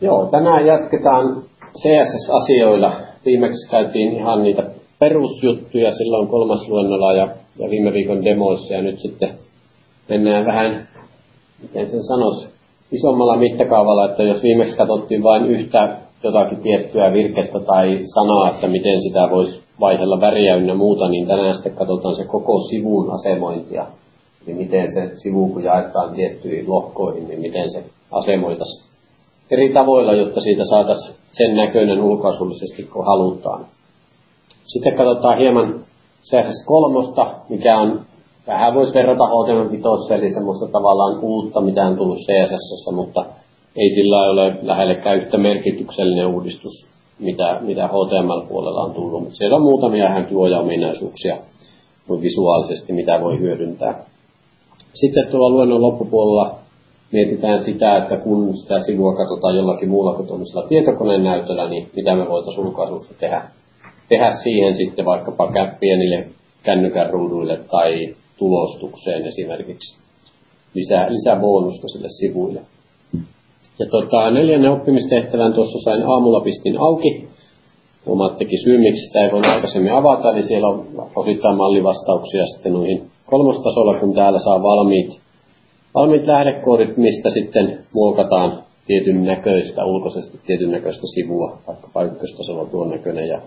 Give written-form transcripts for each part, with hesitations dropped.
Joo, tänään jatketaan CSS-asioilla. Viimeksi käytiin ihan niitä perusjuttuja silloin 3. luennolla ja viime viikon demoissa. Ja nyt sitten mennään vähän, miten sen sanoisi, isommalla mittakaavalla, että jos viimeksi katsottiin vain yhtä jotakin tiettyä virkettä tai sanaa, että miten sitä voisi vaihdella väriä ynnä muuta, niin tänään sitten katsotaan se koko sivun asemointia. Eli miten se sivu, kun jaetaan tiettyihin lohkoihin, niin miten se asemoitaisiin eri tavoilla, jotta siitä saataisiin sen näköinen ulkoasullisesti, kun halutaan. Sitten katsotaan hieman CSS3, mikä on, vähän voisi verrata HTML5, eli semmoista tavallaan uutta, mitä on tullut CSS, mutta ei sillä ole lähellekään yhtä merkityksellinen uudistus, mitä HTML-puolella on tullut. Mutta siellä on muutamia ihan kivoja ominaisuuksia visuaalisesti, mitä voi hyödyntää. Sitten tuolla luennon loppupuolella mietitään sitä, että kun sitä sivua katsotaan jollakin muulla kuin tuollaisella tietokoneen näytöllä, niin mitä me voitaisiin ulkoasussa tehdä siihen sitten vaikkapa pienille kännykän ruuduille tai tulostukseen esimerkiksi lisää bonusta sille sivuille. Ja 4. oppimistehtävän tuossa sain aamulla pistin auki. Huomaattekin syy, miksi sitä ei voi aikaisemmin avata, eli siellä on osittain mallivastauksia sitten noihin 3. tasolla, kun täällä saa valmiit lähdekoodit, mistä sitten muokataan tietyn näköistä, ulkoisesti tietyn näköistä sivua, vaikka 1. tasolla tuon näköinen ja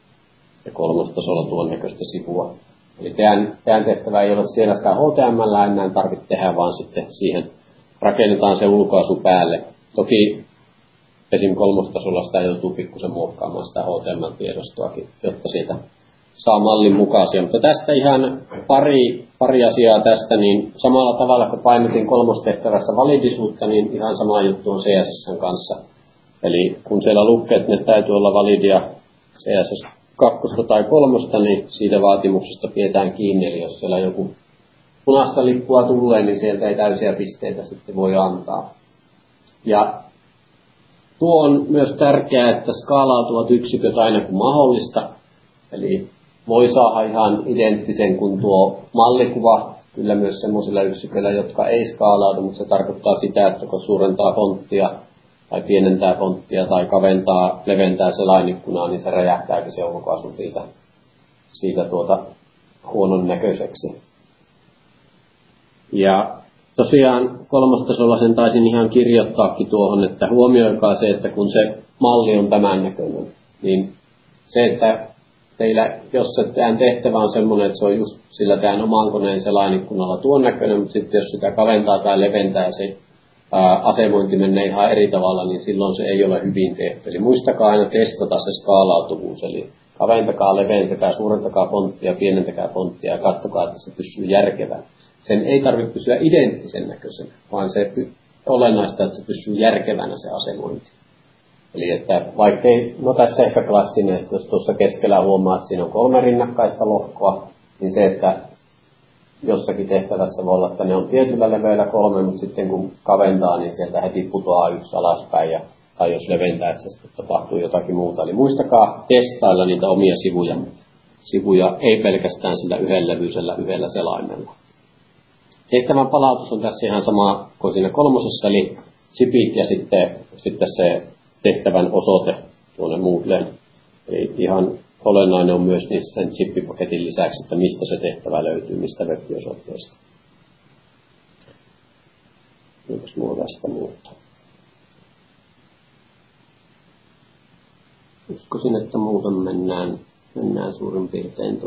3. tasolla tuon näköistä sivua. Eli teidän tehtävä ei ole siellä sitä HTML enää tarvitse tehdä, vaan sitten siihen rakennetaan se ulkoasu päälle. Toki esim. 3. tasolla sitä joutuu pikkusen muokkaamaan sitä HTML-tiedostoakin, jotta siitä saa mallin mukaisia. Mutta tästä ihan pari asiaa tästä, niin samalla tavalla kuin painotin 3. tehtävässä validisuutta, niin ihan sama juttu on CSS:n kanssa. Eli kun siellä lukee, että ne täytyy olla validia CSS 2 tai 3, niin siitä vaatimuksesta pidetään kiinni. Eli jos siellä joku punaista lippua tulee, niin sieltä ei täysiä pisteitä sitten voi antaa. Ja tuo on myös tärkeää, että skaalautuvat yksiköt aina kun mahdollista. Eli voi saada ihan identtisen kuin tuo mallikuva, kyllä myös semmoisilla yksiköillä, jotka ei skaalaudu, mutta se tarkoittaa sitä, että kun suurentaa fonttia tai pienentää fonttia tai kaventaa, leventää selainikkunaa, niin se räjähtääkin se ulkoasu siitä huonon näköiseksi. Ja tosiaan 3. tasolla sen taisin ihan kirjoittaakin tuohon, että huomioikaa se, että kun se malli on tämän näköinen, niin se, että teillä, jos teidän tehtävä on semmoinen, että se on just sillä teidän oman koneen selainikkunalla tuon näköinen, mutta sitten jos sitä kaventaa tai leventää ja se asemointi menee ihan eri tavalla, niin silloin se ei ole hyvin tehty. Eli muistakaa aina testata se skaalautuvuus, eli kaventakaa, leventäkää, suurentakaa fonttia, pienentäkää fonttia ja katsokaa, että se pysyy järkevän. Sen ei tarvitse pysyä identtisen näköisenä, vaan se olennaista, että se pysyy järkevänä se asemointi. Eli että vaikkei, no tässä ehkä klassinen, että jos tuossa keskellä huomaa, että siinä on 3 rinnakkaista lohkoa, niin se, että jossakin tehtävässä voi olla, että ne on tietyllä leveillä 3, mutta sitten kun kaventaa, niin sieltä heti putoaa 1 alaspäin, tai jos leventäessä sitten tapahtuu jotakin muuta. Eli muistakaa testailla niitä omia sivuja ei pelkästään sillä yhdellä selaimella. Tehtävän palautus on tässä ihan sama kuin siinä 3, eli chipit ja sitten se tehtävän osoite tuonne Moodleen. Eli ihan olennainen on myös niin sen chippipaketin lisäksi, että mistä se tehtävä löytyy, mistä web-osoitteesta. Onko minulla tästä muuta? Uskoisin, että muuten mennään suurin piirtein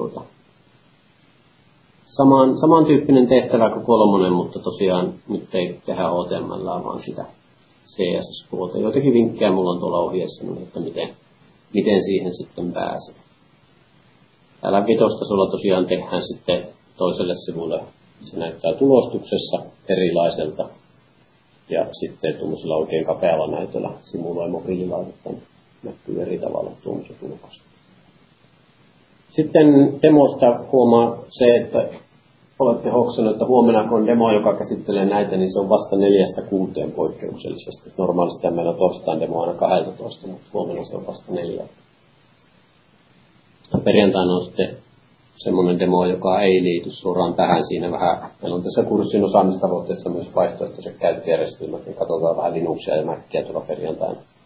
samantyyppinen tehtävä kuin 3, mutta tosiaan nyt ei tehdä HTML, vaan sitä CSS-puolta. Joitakin vinkkejä mulla on tuolla ohjeessa, että miten siihen sitten pääsee. Täällä 5. tasolla tosiaan tehdään sitten toiselle sivulle. Se näyttää tulostuksessa erilaiselta. Ja sitten tuollaisella oikein kapealla näytöllä simuloi mobiililaitetta. Näkyy eri tavalla tuollaisen tulokasta. Sitten demosta huomaa se, että olette hoksannut, että huomenna kun on demo, joka käsittelee näitä, niin se on vasta 4-6 poikkeuksellisesti. Normaalisti meillä on torstain demo aina 12, mutta huomenna se on vasta 4. Perjantaina on sitten semmoinen demo, joka ei liity suoraan tähän. Siinä vähän, meillä on tässä kurssin osaamistavoitteessa myös vaihtoehtoiset käyttöjärjestelmät, niin katsotaan vähän Linuxia ja Macia tuolla perjantaina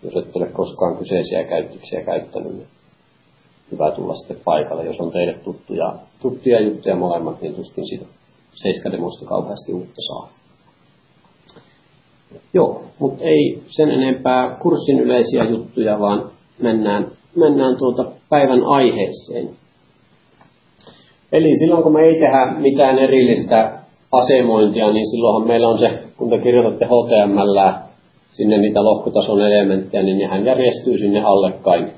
Jos et ole koskaan kyseisiä käyttöksiä käyttänyt, niin hyvä tulla sitten paikalle. Jos on teille tuttuja juttuja molemmat, niin tuskin siitä 7-demosta kauheasti uutta saa. Joo, mutta ei sen enempää kurssin yleisiä juttuja, vaan mennään päivän aiheeseen. Eli silloin kun me ei tehdä mitään erillistä asemointia, niin silloinhan meillä on se, kun te kirjoitatte HTML sinne niitä lohkotason elementtejä, niin nehän järjestyy sinne allekkain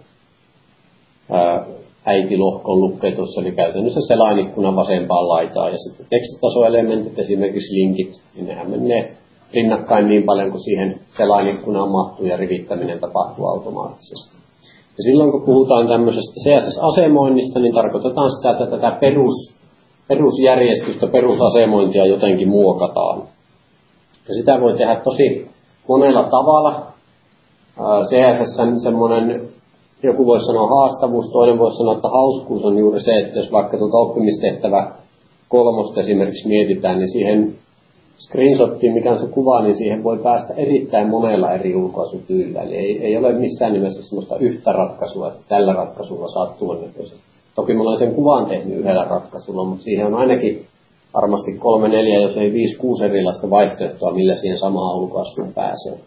äitilohkon lukkeitussa, eli käytännössä selainikkunan vasempaan laitaan. Ja sitten tekstitasoelementit, esimerkiksi linkit, niin nehän menee rinnakkain niin paljon kuin siihen selainikkunaan mahtuu ja rivittäminen tapahtuu automaattisesti. Ja silloin kun puhutaan tämmöisestä CSS-asemoinnista, niin tarkoitetaan sitä, että tätä perusjärjestystä, perusasemointia jotenkin muokataan. Ja sitä voi tehdä tosi monella tavalla. CSS semmoinen, joku voi sanoa haastavuus, toinen voi sanoa, että hauskuus on juuri se, että jos vaikka oppimistehtävä 3 esimerkiksi mietitään, niin siihen screenshottiin, mikä on se kuva, niin siihen voi päästä erittäin monella eri ulkoasutyylillä. Eli ei ole missään nimessä sellaista yhtä ratkaisua, että tällä ratkaisulla saat tuon näköisen. Toki mä olen sen kuvan tehnyt yhdellä ratkaisulla, mutta siihen on ainakin varmasti 3, 4, jos ei 5, 6 erilaista vaihtoehtoa, millä siihen samaan ulkoasuun pääsee.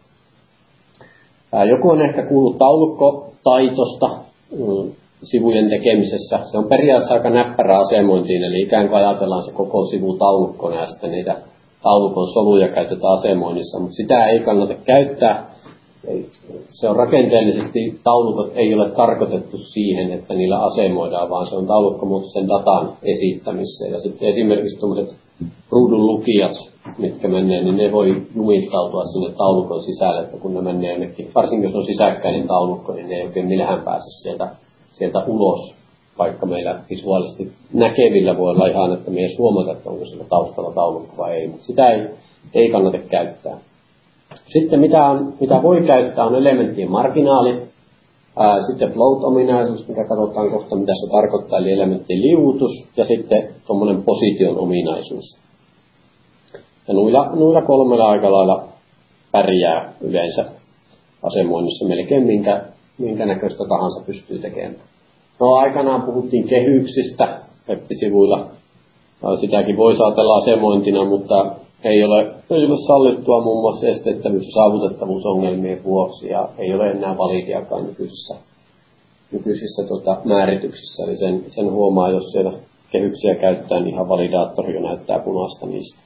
Joku on ehkä kuullut taulukkotaitosta sivujen tekemisessä. Se on periaatteessa aika näppärä asemointiin, eli ikään kuin ajatellaan se koko sivu taulukkona ja sitten niitä taulukon soluja käytetään asemoinnissa, mutta sitä ei kannata käyttää. Se on rakenteellisesti, taulukot ei ole tarkoitettu siihen, että niillä asemoidaan, vaan se on taulukkomuotoisen datan esittämiseen. Ja sitten esimerkiksi tuollaiset ruudun lukijat, mitkä menee, niin ne voi jumittautua sinne taulukon sisälle, että kun ne menee jonnekin, varsinkin jos on sisäkkäinen taulukko, niin ne ei oikein millään pääse sieltä ulos, vaikka meillä visuaalisesti näkevillä voi olla ihan, että me ei huomata, että onko siellä taustalla taulukko vai ei, mutta sitä ei kannata käyttää. Sitten mitä voi käyttää on elementtien marginaali, sitten float-ominaisuus, mikä katsotaan kohta, mitä se tarkoittaa, eli elementtien liuutus, ja sitten tuommoinen position ominaisuus. Ja noilla 3 aika lailla pärjää yleensä asemoinnissa melkein minkä näköistä tahansa pystyy tekemään. No aikanaan puhuttiin kehyksistä web-sivuilla. Sitäkin voi ajatella asemointina, mutta ei ole sallittua muun muassa esteettävyys- ja saavutettavuusongelmien vuoksi ja ei ole enää validiakaan nykyisissä määrityksissä. Eli sen huomaa, jos siellä kehyksiä käyttää, niin ihan validaattori jo näyttää punaista niistä.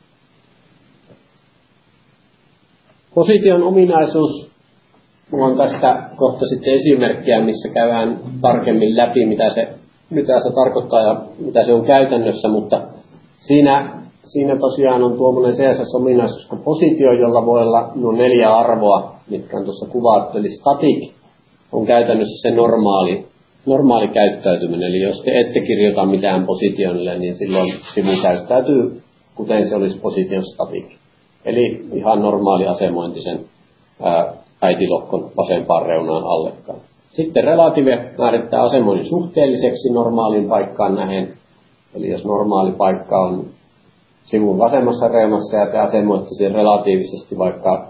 Position ominaisuus. Minulla on tästä kohta sitten esimerkkiä, missä käydään tarkemmin läpi, mitä se tarkoittaa ja mitä se on käytännössä, mutta siinä tosiaan on tuommoinen CSS-ominaisuus kuin positio, jolla voi olla 4 arvoa, mitkä on tuossa kuvattu. Eli static on käytännössä se normaali käyttäytyminen. Eli jos te ette kirjoita mitään positionille, niin silloin sivu käyttäytyy, kuten se olisi position static. Eli ihan normaali asemointisen äitilohkon vasempaan reunaan allekkaan. Sitten relative määrittää asemoinnin suhteelliseksi normaaliin paikkaan nähen. Eli jos normaali paikka on sivun vasemmassa reunassa ja te asemoitte siihen relatiivisesti vaikka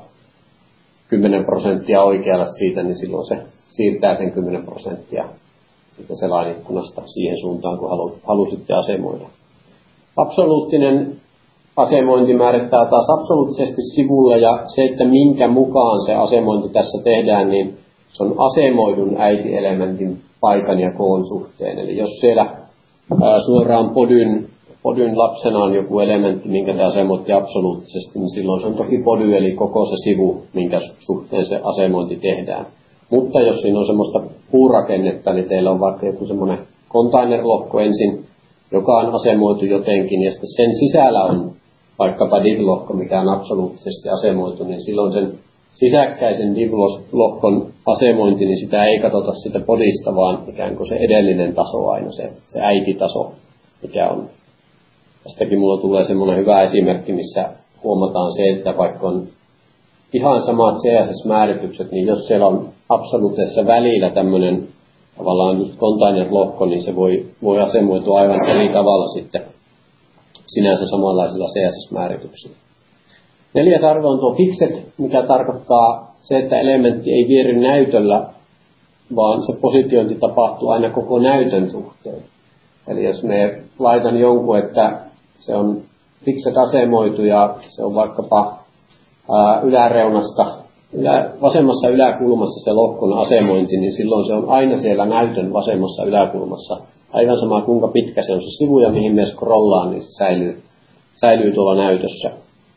10% oikealle siitä, niin silloin se siirtää sen 10% siitä selainikkunasta siihen suuntaan, kun halusitte asemoida. Absoluuttinen asemointi määrittää taas absoluuttisesti sivulle, ja se, että minkä mukaan se asemointi tässä tehdään, niin se on asemoidun äitielementin paikan ja koon suhteen. Eli jos siellä suoraan podyn lapsena on joku elementti, minkä te asemoitte absoluuttisesti, niin silloin se on toki pody, eli koko se sivu, minkä suhteen se asemointi tehdään. Mutta jos siinä on semmoista puurakennetta, niin teillä on vaikka joku semmoinen container-lohko ensin, joka on asemoitu jotenkin, ja sitten sen sisällä on vaikkapa div-lohko, mikä on absoluuttisesti asemoitu, niin silloin sen sisäkkäisen div-lohkon asemointi, niin sitä ei katsota sitä podista, vaan ikään kuin se edellinen taso aina, se äititaso, mikä on. Tästäkin mulla tulee semmoinen hyvä esimerkki, missä huomataan se, että vaikka on ihan samat CSS-määritykset, niin jos siellä on absoluuttisessa välillä tämmöinen tavallaan just container-lohko, niin se voi asemoitua aivan eri tavalla sitten sinänsä samanlaisilla CSS-määrityksillä. 4. arvo on tuo fixed, mikä tarkoittaa se, että elementti ei viery näytöllä, vaan se positiointi tapahtuu aina koko näytön suhteen. Eli jos me laitan jonkun, että se on fixed asemoitu ja se on vaikkapa yläreunasta, vasemmassa yläkulmassa se lohkon asemointi, niin silloin se on aina siellä näytön vasemmassa yläkulmassa. Aivan sama kuinka pitkä se on se sivu ja mihin me scrollaan, niin se säilyy tuolla näytössä.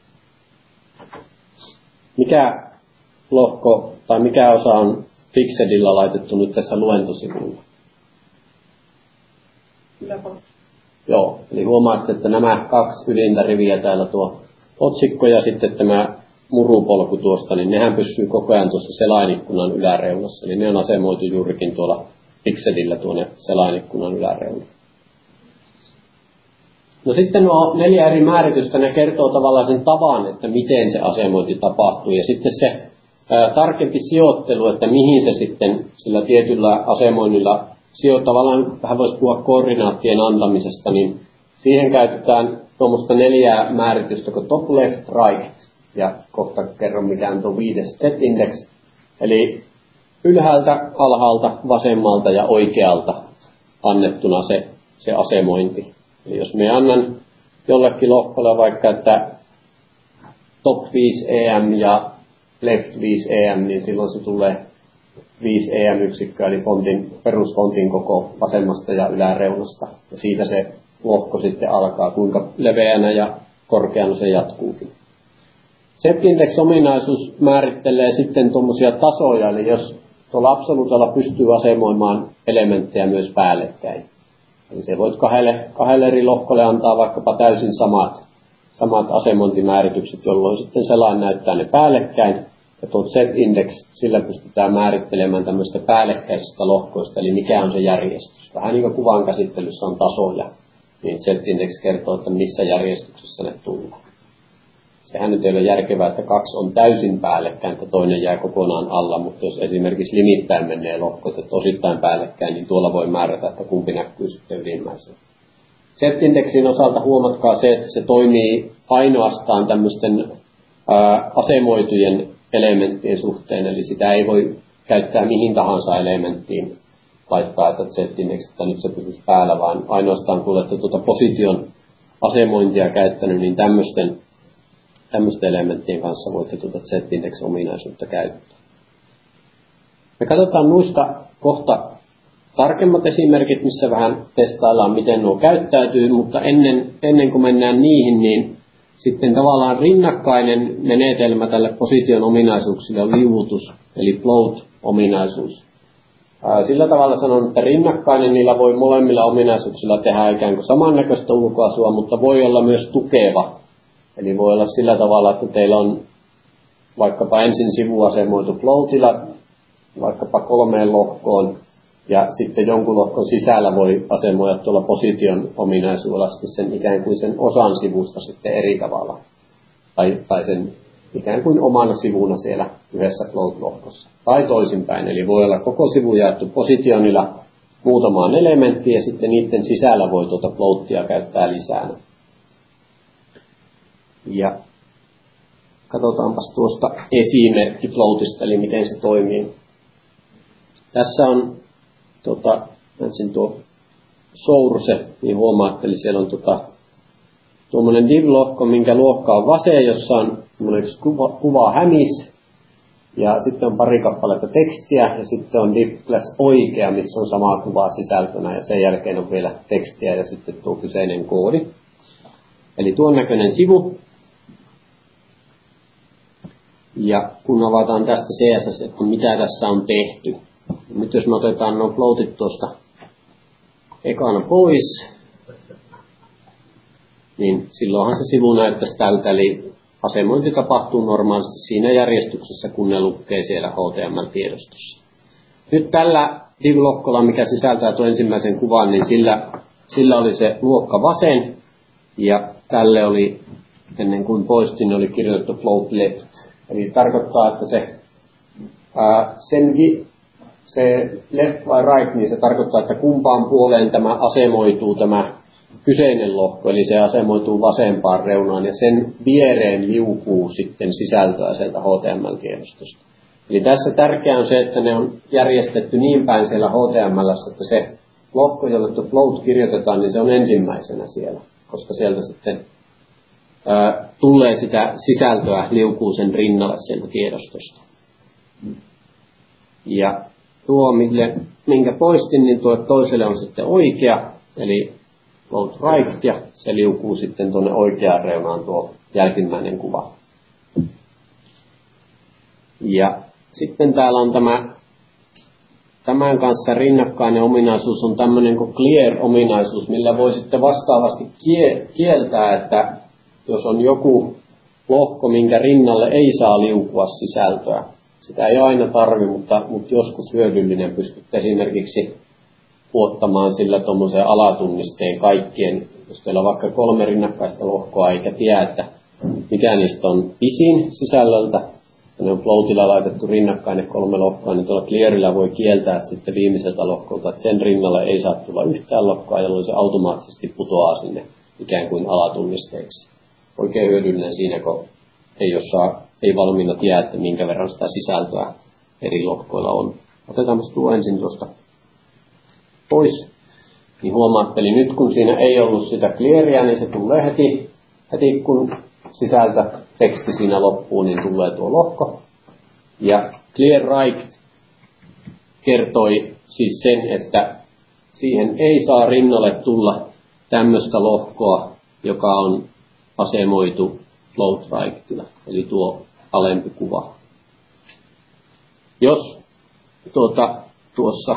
Mikä lohko tai mikä osa on fixedillä laitettu nyt tässä luentosivulla? Yläpolku. Joo, eli huomaatte, että nämä 2 ylintä riviä täällä tuo otsikko ja sitten tämä murupolku tuosta, niin nehän pysyy koko ajan tuossa selainikkunan yläreunassa. Eli ne on asemoitu juurikin tuolla fixedillä tuonne selainikkunan yläreunaan. No sitten nuo 4 eri määritystä, ne kertoo tavallaan sen tavan, että miten se asemointi tapahtuu. Ja sitten se tarkempi sijoittelu, että mihin se sitten sillä tietyllä asemoinnilla tavallaan vähän voisi puhua koordinaattien antamisesta, niin siihen käytetään tuommoista 4 määritystä kuin top, left, right. Ja kohta kerron mikä on tuo 5. Z-index. Eli ylhäältä, alhaalta, vasemmalta ja oikealta annettuna se asemointi. Eli jos me annan jollekin lohkolle vaikka, että top 5 EM ja left 5 EM, niin silloin se tulee 5 EM-yksikköä, eli perusfontin koko vasemmasta ja yläreunasta. Ja siitä se lohko sitten alkaa, kuinka leveänä ja korkeana se jatkuukin. Z-index-ominaisuus määrittelee sitten tuommoisia tasoja, eli jos tuolla absoluutalla pystyy asemoimaan elementtejä myös päällekkäin. Eli se voit kahdelle eri lohkolle antaa vaikkapa täysin samat asemointimääritykset, jolloin sitten selain näyttää ne päällekkäin. Ja tuo Z-index, sillä pystytään määrittelemään tämmöistä päällekkäisistä lohkoista, eli mikä on se järjestys. Vähän niin kuin kuvan käsittelyssä on tasoja, niin Z-index kertoo, että missä järjestyksessä ne tullaan. Sehän nyt ei ole järkevää, että 2 on täysin päällekkäin, että toinen jää kokonaan alla, mutta jos esimerkiksi limittäin menee lohkot, että osittain päällekkäin, niin tuolla voi määrätä, että kumpi näkyy sitten ylimmäisenä. Z-indeksin osalta huomatkaa se, että se toimii ainoastaan tämmöisten asemoitujen elementtien suhteen, eli sitä ei voi käyttää mihin tahansa elementtiin laittaa, että Z-indeksistä nyt se pysyisi päällä, vaan ainoastaan kun olette position asemointia käyttänyt, niin tämmöisten elementtien kanssa voitte Z-index-ominaisuutta käyttää. Me katsotaan noista kohta tarkemmat esimerkit, missä vähän testaillaan, miten nuo käyttäytyy, mutta ennen kuin mennään niihin, niin sitten tavallaan rinnakkainen menetelmä tälle position ominaisuuksille on viuvutus, eli float-ominaisuus. Sillä tavalla sanon, että rinnakkainen niillä voi molemmilla ominaisuuksilla tehdä ikään kuin samannäköistä ulkoasua, mutta voi olla myös tukeva. Eli voi olla sillä tavalla, että teillä on vaikkapa ensin sivuasemoitu floatilla, vaikkapa 3 lohkoon, ja sitten jonkun lohkon sisällä voi asemoida tuolla position ominaisuudella sen ikään kuin sen osan sivusta sitten eri tavalla. Tai sen ikään kuin omana sivuna siellä yhdessä float-lohkossa. Tai toisinpäin, eli voi olla koko sivu jaettu positionilla muutamaan elementtiin, ja sitten niiden sisällä voi tuota floatia käyttää lisää. Ja katsotaanpas tuosta esimerkki floatista, eli miten se toimii. Tässä on ensin tuo source, niin huomaatte, eli siellä on tuommoinen div-lohko, minkä luokka on vase, jossa on kuva hämis, ja sitten on pari kappaletta tekstiä, ja sitten on div oikea, missä on sama kuva sisältönä, ja sen jälkeen on vielä tekstiä, ja sitten tuo kyseinen koodi. Eli tuon näköinen sivu. Ja kun avataan tästä CSS, että mitä tässä on tehty. Nyt jos me otetaan nuo floatit tuosta ekana pois, niin silloinhan se sivu näyttäisi tältä, eli asemointi tapahtuu normaalisti siinä järjestyksessä, kun ne lukee siellä HTML-tiedostossa. Nyt tällä div-lohkolla, mikä sisältää tuon ensimmäisen kuvan, niin sillä oli se luokka vasen, ja tälle oli, ennen kuin poistin, oli kirjoitettu float left. Eli tarkoittaa, että se left vai right, niin se tarkoittaa, että kumpaan puoleen tämä asemoituu tämä kyseinen lohko, eli se asemoituu vasempaan reunaan, ja sen viereen liukuu sitten sisältöä sieltä HTML-tiedostosta. Eli tässä tärkeää on se, että ne on järjestetty niin päin siellä HTML:ssä, että se lohko, jolle tuo float kirjoitetaan, niin se on ensimmäisenä siellä, koska sieltä sitten tulee sitä sisältöä liukuu sen rinnalle sieltä tiedostosta. Ja tuo, minkä poistin, niin tuo toiselle on sitten oikea, eli float right, ja se liukuu sitten tuonne oikeaan reunaan tuo jälkimmäinen kuva. Ja sitten täällä on tämän kanssa rinnakkainen ominaisuus on tämmöinen kuin clear-ominaisuus, millä voi sitten vastaavasti kieltää, että jos on joku lohko, minkä rinnalle ei saa liukua sisältöä. Sitä ei aina tarvi, mutta joskus hyödyllinen. Pystyt esimerkiksi tuottamaan sillä tuommoisen alatunnisteen kaikkien, jos teillä on vaikka 3 rinnakkaista lohkoa eikä tiedä, että mikä niistä on pisin sisällöltä, ja ne on floatilla laitettu rinnakkain ne 3 lohkoa, niin tuolla clearillä voi kieltää sitten viimeiseltä lohkolta, että sen rinnalle ei saa tulla yhtään lohkoa, jolloin se automaattisesti putoaa sinne ikään kuin alatunnisteeksi. Oikein hyödyllinen siinä, kun ei valmiina tiedä, että minkä verran sitä sisältöä eri lohkoilla on. Otetaan tuo ensin tuosta pois. Niin huomaatte, eli nyt kun siinä ei ollut sitä clearia, niin se tulee heti kun sisältö teksti siinä loppuu, niin tulee tuo lohko. Ja clear right kertoi siis sen, että siihen ei saa rinnalle tulla tämmöistä lohkoa, joka on asemoitu float rightilla, eli tuo alempi kuva. Jos tuossa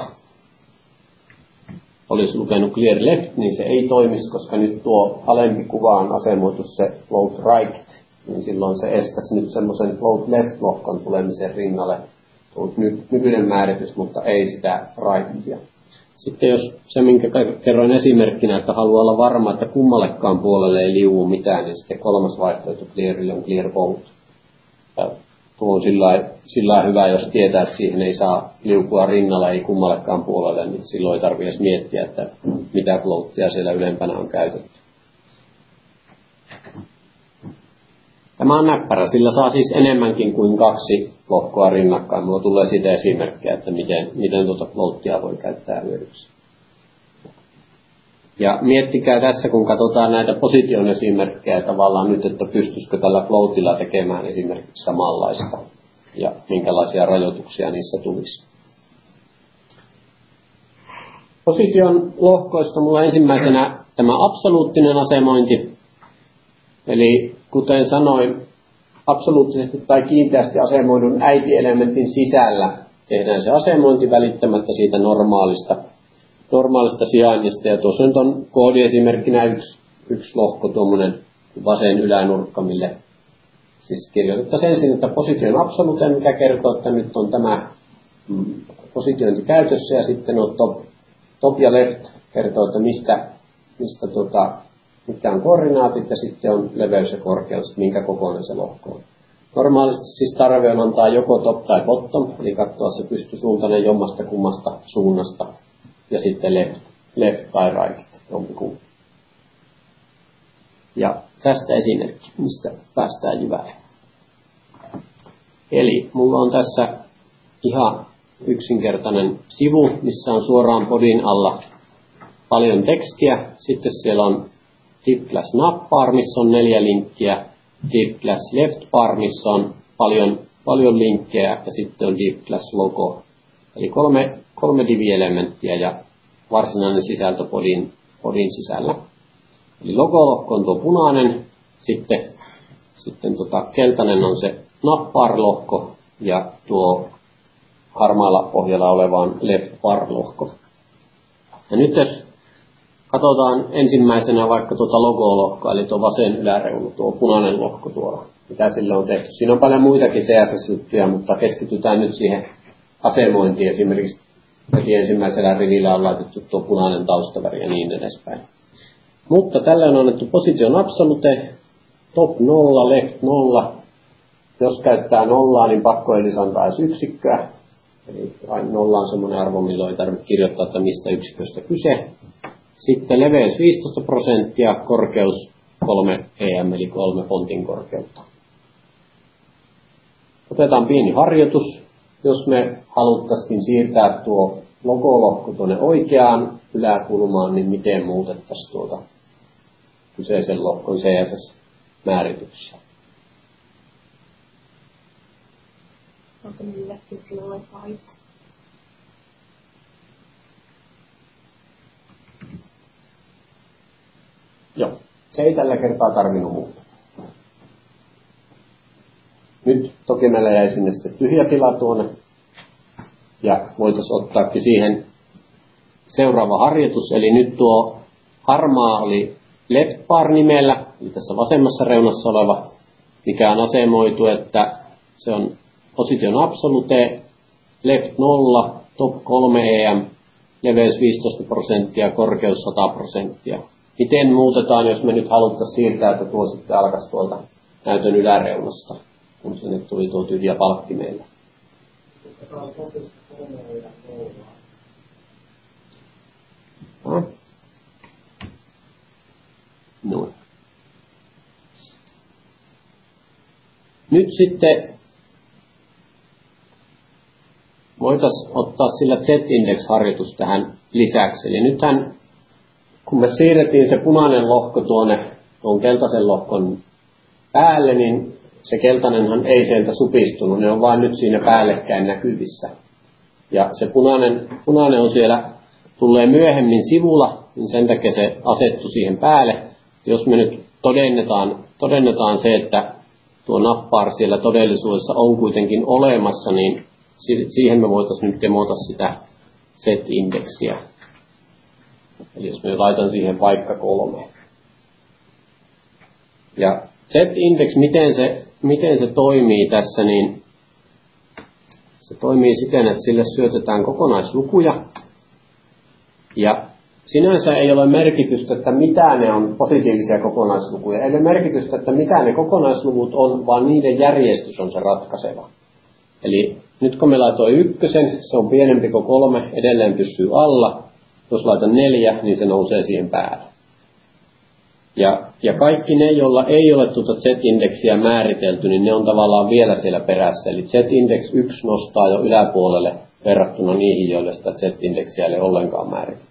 olisi lukenut clear left, niin se ei toimisi, koska nyt tuo alempi kuva on asemoitu se float right, niin silloin se estäisi nyt semmoisen float left-lohkon tulemisen rinnalle. Tuo nykyinen määritys, mutta ei sitä rightia. Sitten jos se, minkä kerroin esimerkkinä, että haluaa olla varma, että kummallekaan puolelle ei liuu mitään, niin sitten 3. vaihtoehto clearille on clear both. Ja tuo on sillä hyvä, jos tietää, että siihen ei saa liukua rinnalla, ei kummallekaan puolelle, niin silloin ei tarvitse edes miettiä, että mitä floattia siellä ylempänä on käytetty. Tämä on näppärä, sillä saa siis enemmänkin kuin 2 lohkoa rinnakkain. Minulla tulee siitä esimerkkejä, että miten tuota floattia voi käyttää hyödyksi. Ja miettikää tässä, kun katsotaan näitä position esimerkkejä tavallaan nyt, että pystyisikö tällä floatilla tekemään esimerkiksi samanlaista ja minkälaisia rajoituksia niissä tulisi. Position lohkoista minulla ensimmäisenä tämä absoluuttinen asemointi. Eli kuten sanoin, absoluuttisesti tai kiinteästi asemoidun äitielementin sisällä tehdään se asemointi välittämättä siitä normaalista sijainnista. Ja tuossa nyt on koodiesimerkkinä yksi lohko, tuommoinen vasen ylänurkka, mille siis kirjoitettaisiin ensin, että positio on absoluuttinen, mikä kertoo, että nyt on tämä positiointi käytössä, ja sitten on top ja left kertoo, että mitkä on koordinaatit, ja sitten on leveys ja korkeus, minkä kokoinen se lohko on. Normaalisti siis tarve on antaa joko top tai bottom, eli katsoa se pystysuuntainen jommasta kummasta suunnasta, ja sitten left tai right, jompikumpi. Ja tästä esimerkki, mistä päästään jyvälle. Eli mulla on tässä ihan yksinkertainen sivu, missä on suoraan podin alla paljon tekstiä. Sitten siellä on div/navbar, missä on 4 linkkiä, div/leftbar, missä on paljon linkkejä, ja sitten on div/logo. Eli kolme divi-elementtiä ja varsinainen sisältö podin sisällä. Eli logo-lohko on tuo punainen, sitten keltainen on se navbar-lohko ja tuo harmaalla pohjalla olevaan leftbar-lohko. Ja nyt jos katsotaan ensimmäisenä vaikka tuota logo-lohkoa, eli tuo vasen yläreunu, tuo punainen lohko tuolla, mitä sillä on tehty. Siinä on paljon muitakin CSS-juttuja, mutta keskitytään nyt siihen asemointiin. Esimerkiksi heti ensimmäisellä rivillä on laitettu tuo punainen taustaväri ja niin edespäin. Mutta tällä on annettu position absolute, top 0, left 0. Jos käyttää nollaa, niin pakko ei lisätä edes yksikköä. Eli vain 0 on semmoinen arvo, milloin ei tarvitse kirjoittaa, että mistä yksiköstä kyse. Sitten leveys 15%, korkeus 3 em, eli 3 fontin korkeutta. Otetaan pieni harjoitus. jos me haluttaisiin siirtää tuo logolohko tuonne oikeaan yläkulmaan, niin miten muutettaisiin tuota kyseisen lohkon CSS-määrityksiä? Onko ne left and right? Joo, se ei tällä kertaa tarvinnut muuttaa. Nyt toki meillä jäi sinne sitten tyhjä tila tuonne. Ja voitaisiin ottaakin siihen seuraava harjoitus. Eli nyt tuo harmaa oli left bar nimellä, eli tässä vasemmassa reunassa oleva, mikä on asemoitu, että se on position absolute, left 0, top 3 EM, leveys 15%, korkeus 100%. Miten muutetaan, jos me nyt haluttaisiin siirtää, että tuo sitten alkaisi tuolta näytön yläreunasta, kun sinne tuli tuo tyhjä palkki meille. No. Nyt sitten voitaisiin ottaa sillä Z-index-harjoitus tähän lisäksi. Eli nythän, kun me siirrettiin se punainen lohko tuon keltaisen lohkon päälle, niin se keltainenhan ei sieltä supistunut, ne on vain nyt siinä päällekkäin näkyvissä. Ja se punainen on siellä, tulee myöhemmin sivulla, niin sen takia se asettu siihen päälle. Jos me nyt todennetaan se, että tuo nappaar siellä todellisuudessa on kuitenkin olemassa, niin siihen me voitaisiin nyt demota sitä Z-indeksiä. Eli jos me laitan siihen vaikka 3. Ja Z-index, miten se toimii tässä, niin se toimii siten, että sille syötetään kokonaislukuja. Ja sinänsä ei ole merkitystä, että mitä ne on positiivisia kokonaislukuja. Ei ole merkitystä, että mitä ne kokonaisluvut on, vaan niiden järjestys on se ratkaiseva. Eli nyt kun me laitoin 1, se on pienempi kuin 3, edelleen pysyy alla. Jos laitan 4, niin se nousee siihen päälle. Ja kaikki ne, joilla ei ole tuota Z-indeksiä määritelty, niin ne on tavallaan vielä siellä perässä. Eli Z-index 1 nostaa jo yläpuolelle verrattuna niihin, joille sitä Z-indeksiä ei ole ollenkaan määritelty.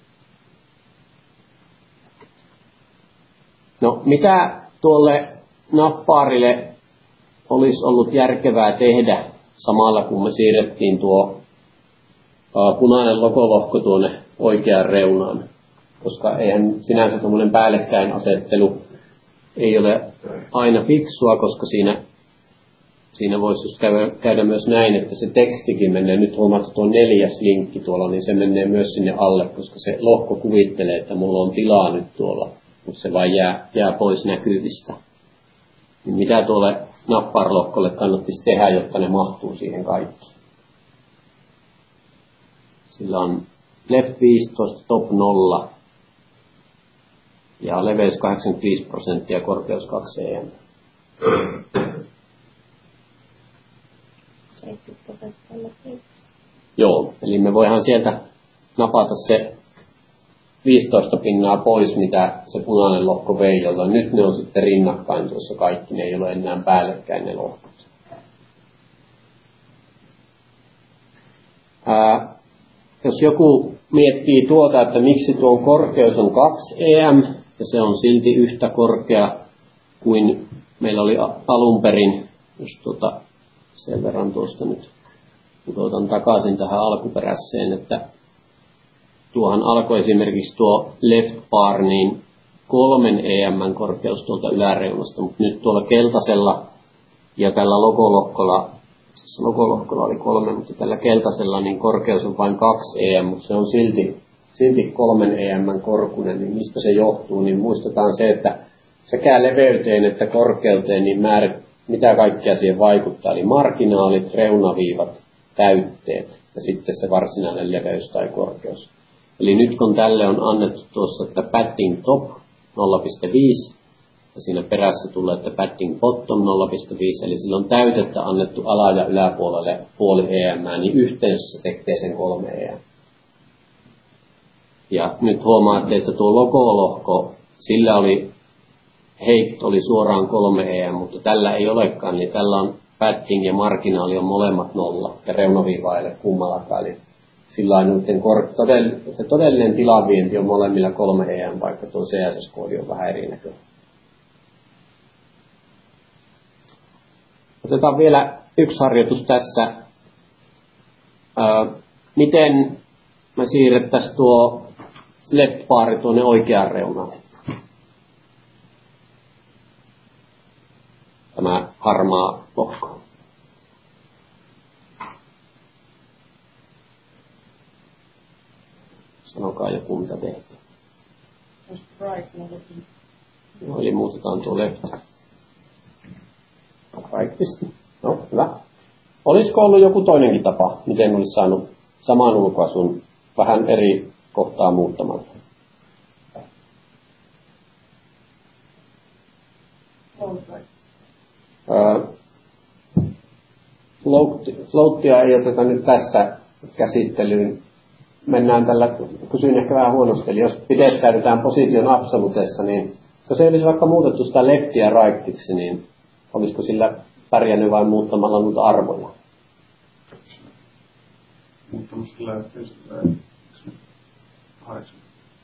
No, mitä tuolle nappaarille olisi ollut järkevää tehdä samalla, kun me siirrettiin tuo punainen logolohko tuonne oikeaan reunaan? Koska eihän sinänsä tuommoinen päällekkäin asettelu ei ole aina fiksua, koska siinä voisi just käydä myös näin, että se tekstikin menee, nyt huomaat tuo 4. linkki tuolla, niin se menee myös sinne alle, koska se lohko kuvittelee, että mulla on tilaa nyt tuolla, mutta se vain jää pois näkyvistä. Niin mitä tuolle nappaarlohkolle kannattaisi tehdä, jotta ne mahtuu siihen kaikki? Sillä on left 15, top 0 ja leveys 85%, korkeus 2 EM. 70%. Joo, eli me voidaan sieltä napata se 15 pinnaa pois, mitä se punainen lohko vei, jolloin nyt ne on sitten rinnakkain tuossa kaikki, ne ei ole enää päällekkäin ne lohkot. Jos joku miettii tuota, että miksi tuo korkeus on 2 EM, ja se on silti yhtä korkea kuin meillä oli alun perin, jos sen verran tuosta nyt pudotan takaisin tähän alkuperäiseen, että tuohan alkoi esimerkiksi tuo left bar, niin 3 EM korkeus tuolta yläreunasta, mutta nyt tuolla keltaisella ja tällä logolohkolla, siis logolohkolla oli 3, mutta tällä keltaisella niin korkeus on vain 2 EM, mutta se on silti 3 EM korkunen, niin mistä se johtuu, niin muistetaan se, että sekä leveyteen että korkeuteen, niin mitä kaikkea siihen vaikuttaa, eli marginaalit, reunaviivat, täytteet ja sitten se varsinainen leveys tai korkeus. Eli nyt kun tälle on annettu tuossa, että padding top 0,5 ja siinä perässä tulee, että padding bottom 0,5, eli sillä on täytettä annettu ala- ja yläpuolelle puoli EM, niin yhteensä se tekee sen 3 EM. Ja nyt huomaatte, että tuo logolohko, sillä oli height oli suoraan 3 EM, mutta tällä ei olekaan, niin tällä on padding ja marginaali on molemmat nolla ja reunaviiva ei ole kummallakaan. Eli sillä se todellinen tilavienti on molemmilla 3 EM, vaikka tuo CSS-koodi on vähän erinäköinen. Otetaan vielä yksi harjoitus tässä. Miten me siirrettäisiin tuo left bar tuonne oikeaan reunalle? Tämä harmaa lohko. Sanokaa joku, mitä tehtiin. No, eli muutetaan tuo left. Rightisti. No, hyvä. Olisiko ollut joku toinenkin tapa, miten olisi saanut saman ulkoasun vähän eri kohtaa muuttamalla? Floattia ei oteta nyt tässä käsittelyyn. Mennään tällä, kysyin ehkä vähän huonosti, eli jos pidettäydytään position absolutessa, niin jos ei olisi vaikka muutettu sitä leftiä rightiksi, niin olisiko sillä pärjännyt vain muuttamalla noita arvoja? Muuttamassa leftiä sillä 8.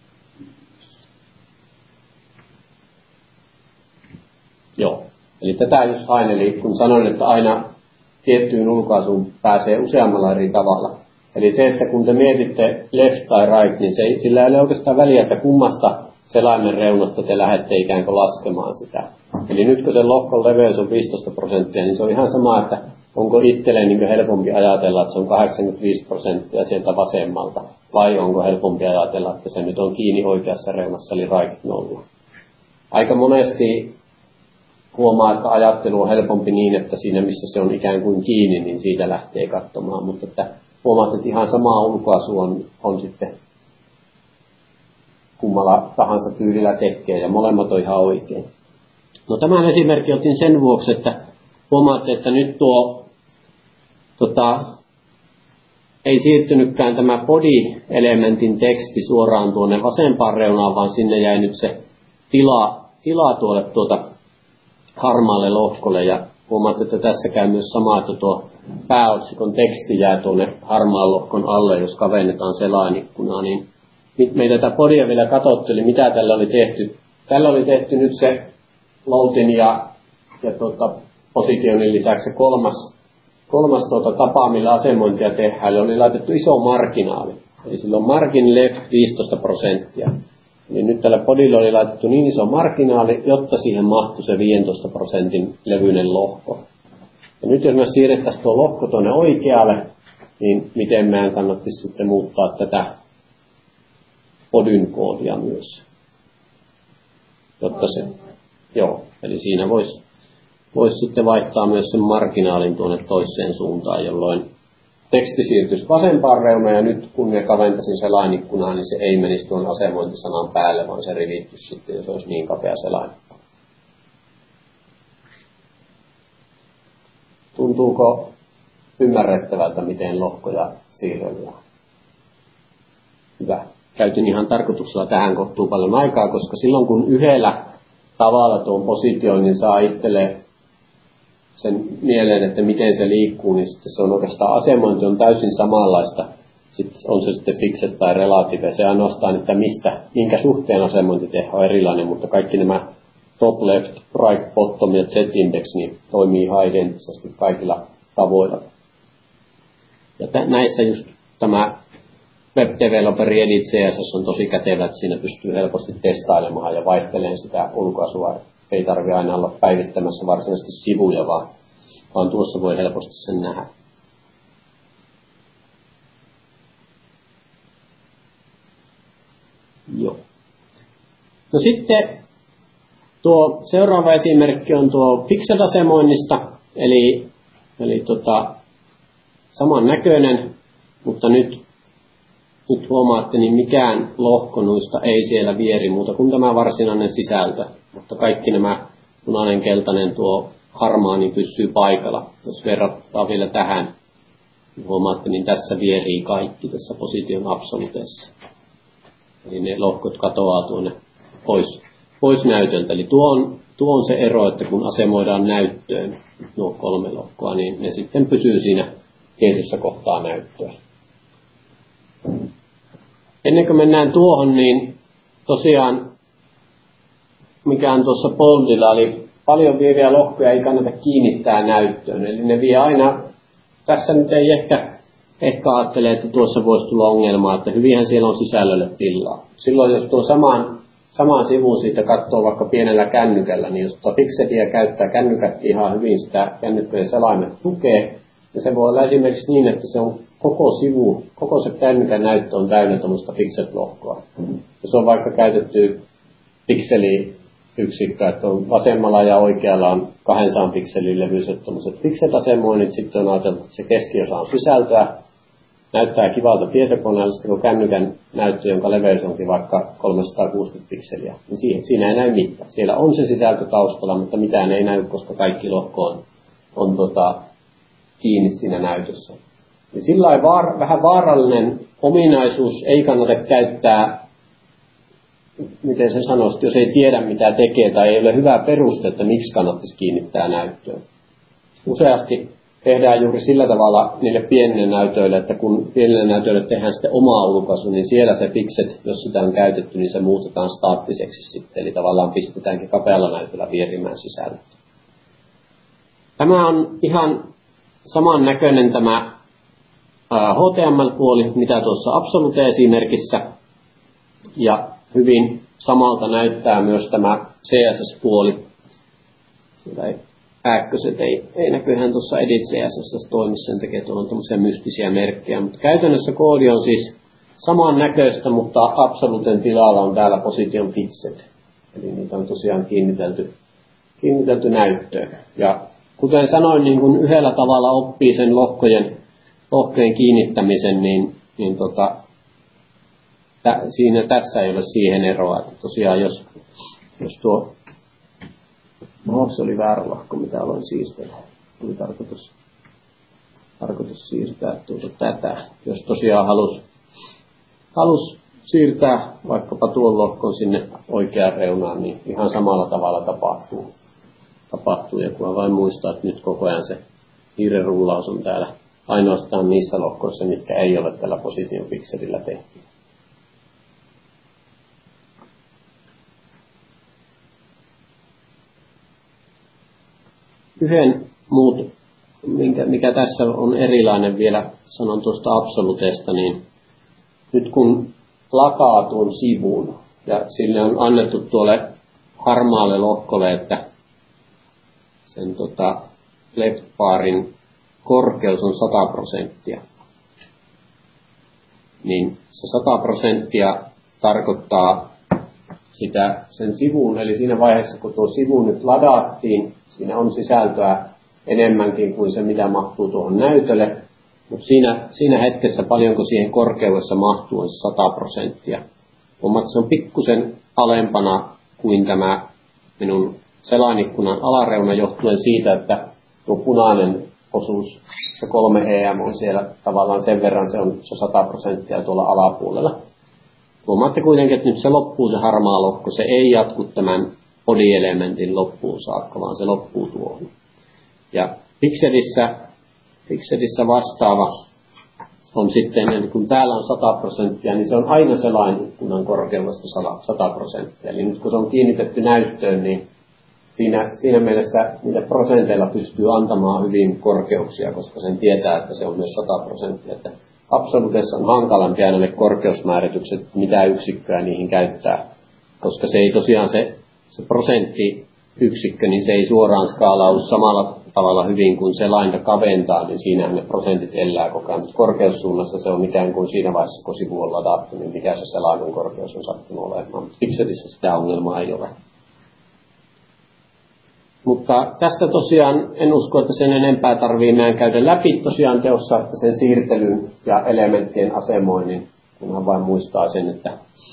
Joo. Eli tätä just hain, eli kun sanoin, että aina tiettyyn ulkoasuun pääsee useammalla eri tavalla. Eli se, että kun te mietitte left tai right, niin sillä ei ole oikeastaan väliä, että kummasta selaimen reunasta te lähdette ikään kuin laskemaan sitä. Eli nyt kun se lohkon leveys on 15%, niin se on ihan sama, että onko itselleen niin helpompi ajatella, että se on 85% sieltä vasemmalta, vai onko helpompi ajatella, että se nyt on kiinni oikeassa reunassa, eli right 0. Aika monesti huomaa, että ajattelu on helpompi niin, että siinä missä se on ikään kuin kiinni, niin siitä lähtee katsomaan, mutta että huomaat, että ihan sama ulkoasu on sitten kummalla tahansa tyylillä tekee, ja molemmat on ihan oikein. No tämän esimerkki otin sen vuoksi, että huomaatte, että nyt tuo ei siirtynytkään tämä body-elementin teksti suoraan tuonne vasempaan reunaan, vaan sinne jäi nyt se tila tuolle harmaalle lohkolle, ja huomaatte, että tässä käy myös sama, että tuo pääotsikon teksti jää tuonne harmaan lohkon alle, jos kavennetaan selainikkunaa, niin me ei tätä podia vielä katsottu, eli mitä tällä oli tehty. Tällä oli tehty nyt se loadin ja positionin lisäksi se kolmas tapa, millä asemointia tehdään, eli oli laitettu iso marginaali. Eli sillä on margin left 15%. Eli nyt tällä podilla oli laitettu niin iso marginaali, jotta siihen mahtui se 15% levyinen lohko. Ja nyt jos me siirrettäisiin tuo lohko tuonne oikealle, niin miten meidän kannattaisi sitten muuttaa tätä podyn koodia myös. Jotta se, joo, eli siinä voisi sitten vaihtaa myös sen marginaalin tuonne toiseen suuntaan, jolloin teksti siirtyisi vasempaan reunaan, ja nyt kun me kaventasin selainikkunaa, niin se ei menisi tuon asemointisanan päälle, vaan se rivittyisi sitten, jos olisi niin kapea selainikko. Tuntuuko ymmärrettävältä, miten lohkoja siirrellään? Hyvä. Käytin ihan tarkoituksella tähän kohtuun paljon aikaa, koska silloin kun yhdellä tavalla tuon position, niin saa itselleen sen mieleen, että miten se liikkuu, niin sitten se on oikeastaan asemointi on täysin samanlaista. Sitten on se sitten fixed tai relative. Se ainoastaan, että minkä suhteen asemointi tehdään on erilainen, mutta kaikki nämä top, left, right, bottom ja z-index niin toimii ihan identtisesti kaikilla tavoilla. Ja näissä just tämä Web Developer Edit CSS on tosi kätevä, että siinä pystyy helposti testailemaan ja vaihtelemaan sitä ulkoasua. Ei tarvitse aina olla päivittämässä varsinaisesti sivuja, vaan tuossa voi helposti sen nähdä. Joo. No sitten tuo seuraava esimerkki on tuo pixel-asemoinnista, eli saman näköinen, mutta nyt huomaatte, niin mikään lohko noista ei siellä vieri muuta kuin tämä varsinainen sisältö. Mutta kaikki nämä punainen, keltainen, tuo harmaa, niin pysyy paikalla. Jos verrataan vielä tähän, niin huomaatte, niin tässä vierii kaikki tässä position absoluteessa. Eli ne lohkot katoaa tuonne pois näytöltä. Eli tuo tuo on se ero, että kun asemoidaan näyttöön nuo 3 lohkoa, niin ne sitten pysyy siinä tietyssä kohtaa näyttöä. Ennen kuin mennään tuohon, niin tosiaan, mikä on tuossa boldilla, eli paljon vieviä lohkoja ei kannata kiinnittää näyttöön. Eli ne vie aina, tässä nyt ei ehkä ajattele, että tuossa voisi tulla ongelmaa, että hyvinhän siellä on sisällölle tilaa. Silloin jos tuo samaan sivuun siitä katsoo vaikka pienellä kännykällä, niin jos tuo pikseliä käyttää kännykät ihan hyvin, sitä kännykköjen selaimet tukee, ja se voi olla esimerkiksi niin, että se on koko sivu, koko se kännykän näyttö on täynnä tuommoista pixel-lohkoa. Jos on vaikka käytetty pikseliyksikkö, että on vasemmalla ja oikealla on 200 pikselin levyiset tuommoiset pixel-asemoinnit, sitten on ajateltu, että se keskiosa on sisältöä, näyttää kivalta tietokoneella, sitten kun kännykän näyttö, jonka leveys onkin vaikka 360 pikseliä, niin siinä ei näy mitään. Siellä on se sisältö taustalla, mutta mitään ei näy, koska kaikki lohko on kiinni siinä näytössä. Ja sillä vähän vaarallinen ominaisuus ei kannata käyttää, miten sen sanoisi, jos ei tiedä mitä tekee tai ei ole hyvä peruste, että miksi kannattaisi kiinnittää näyttöön. Useasti tehdään juuri sillä tavalla niille pienille näytöille, että kun pienille näytöille tehdään sitten oma ulkaisu, niin siellä se pixet, jos sitä on käytetty, niin se muutetaan staattiseksi sitten. Eli tavallaan pistetäänkin kapealla näytöllä vierimään sisällä. Tämä on ihan saman näköinen tämä HTML-puoli, mitä tuossa Absolute-esimerkissä. Ja hyvin samalta näyttää myös tämä CSS-puoli. Sillä ääkköset ei näköhän tuossa Edit CSS toimi, sen tekee tuolla tämmöisiä mystisiä merkkejä. Mutta käytännössä koodi on siis saman näköistä, mutta Absoluten tilalla on täällä Position Fixed. Eli niitä on tosiaan kiinnitelty näyttöön. Ja kuten sanoin, niin kun yhdellä tavalla oppii sen lohkojen kiinnittämisen, niin tässä ei ole siihen eroa. Että tosiaan jos tuo, se oli väärä lohko, mitä aloin siirtää. Oli tarkoitus siirtää tätä. Jos tosiaan halus siirtää vaikkapa tuon lohkon sinne oikeaan reunaan, niin ihan samalla tavalla tapahtuu. Ja kun vain muistaa, että nyt koko ajan se hiirenrullaus on täällä ainoastaan niissä lohkoissa, mitkä ei ole tällä Position Pixelillä tehty. Yhden muut, mikä tässä on erilainen vielä, sanon tuosta Absolutesta, niin nyt kun lakaa tuon sivun ja sille on annettu tuolle harmaalle lohkolle, että sen left barin korkeus on 100%, niin se 100% tarkoittaa sen sivun, eli siinä vaiheessa kun tuo sivu nyt ladattiin, siinä on sisältöä enemmänkin kuin se, mitä mahtuu tuohon näytölle, mutta siinä hetkessä paljonko siihen korkeudessa mahtuu on 100%. Huomaat, se on pikkusen alempana kuin tämä minun selainikkunan alareuna johtuen siitä, että tuo punainen osuus, se 3 EM on siellä tavallaan sen verran, se on se 100% tuolla alapuolella. Huomaatte kuitenkin, että nyt se loppuu se harmaa lohko, se ei jatku tämän body-elementin loppuun saakka, vaan se loppuu tuohon. Ja Pixelissä vastaava on sitten, eli kun täällä on 100%, niin se on aina selainikkunan korkeudesta 100%. Eli nyt kun se on kiinnitetty näyttöön, niin siinä mielessä niitä prosenteilla pystyy antamaan hyvin korkeuksia, koska sen tietää, että se on myös 100%. Että Absolutessa on hankalampi aina ne korkeusmääritykset, mitä yksikköä niihin käyttää, koska se ei tosiaan se prosenttiyksikkö, niin se ei suoraan skaalaudu samalla tavalla hyvin kuin se lainta kaventaa, niin siinähän ne prosentit elää koko ajan. Korkeussuunnassa se on ikään kuin siinä vaiheessa, kun sivu on ladattu, niin mikä se selaimen korkeus on sattunut olemaan. Pixelissä sitä ongelmaa ei ole. Mutta tästä tosiaan en usko, että sen enempää tarvii meidän käydä läpi tosiaan teossa, että sen siirtelyn ja elementtien asemoinnin, kunhan vain muistaa sen, että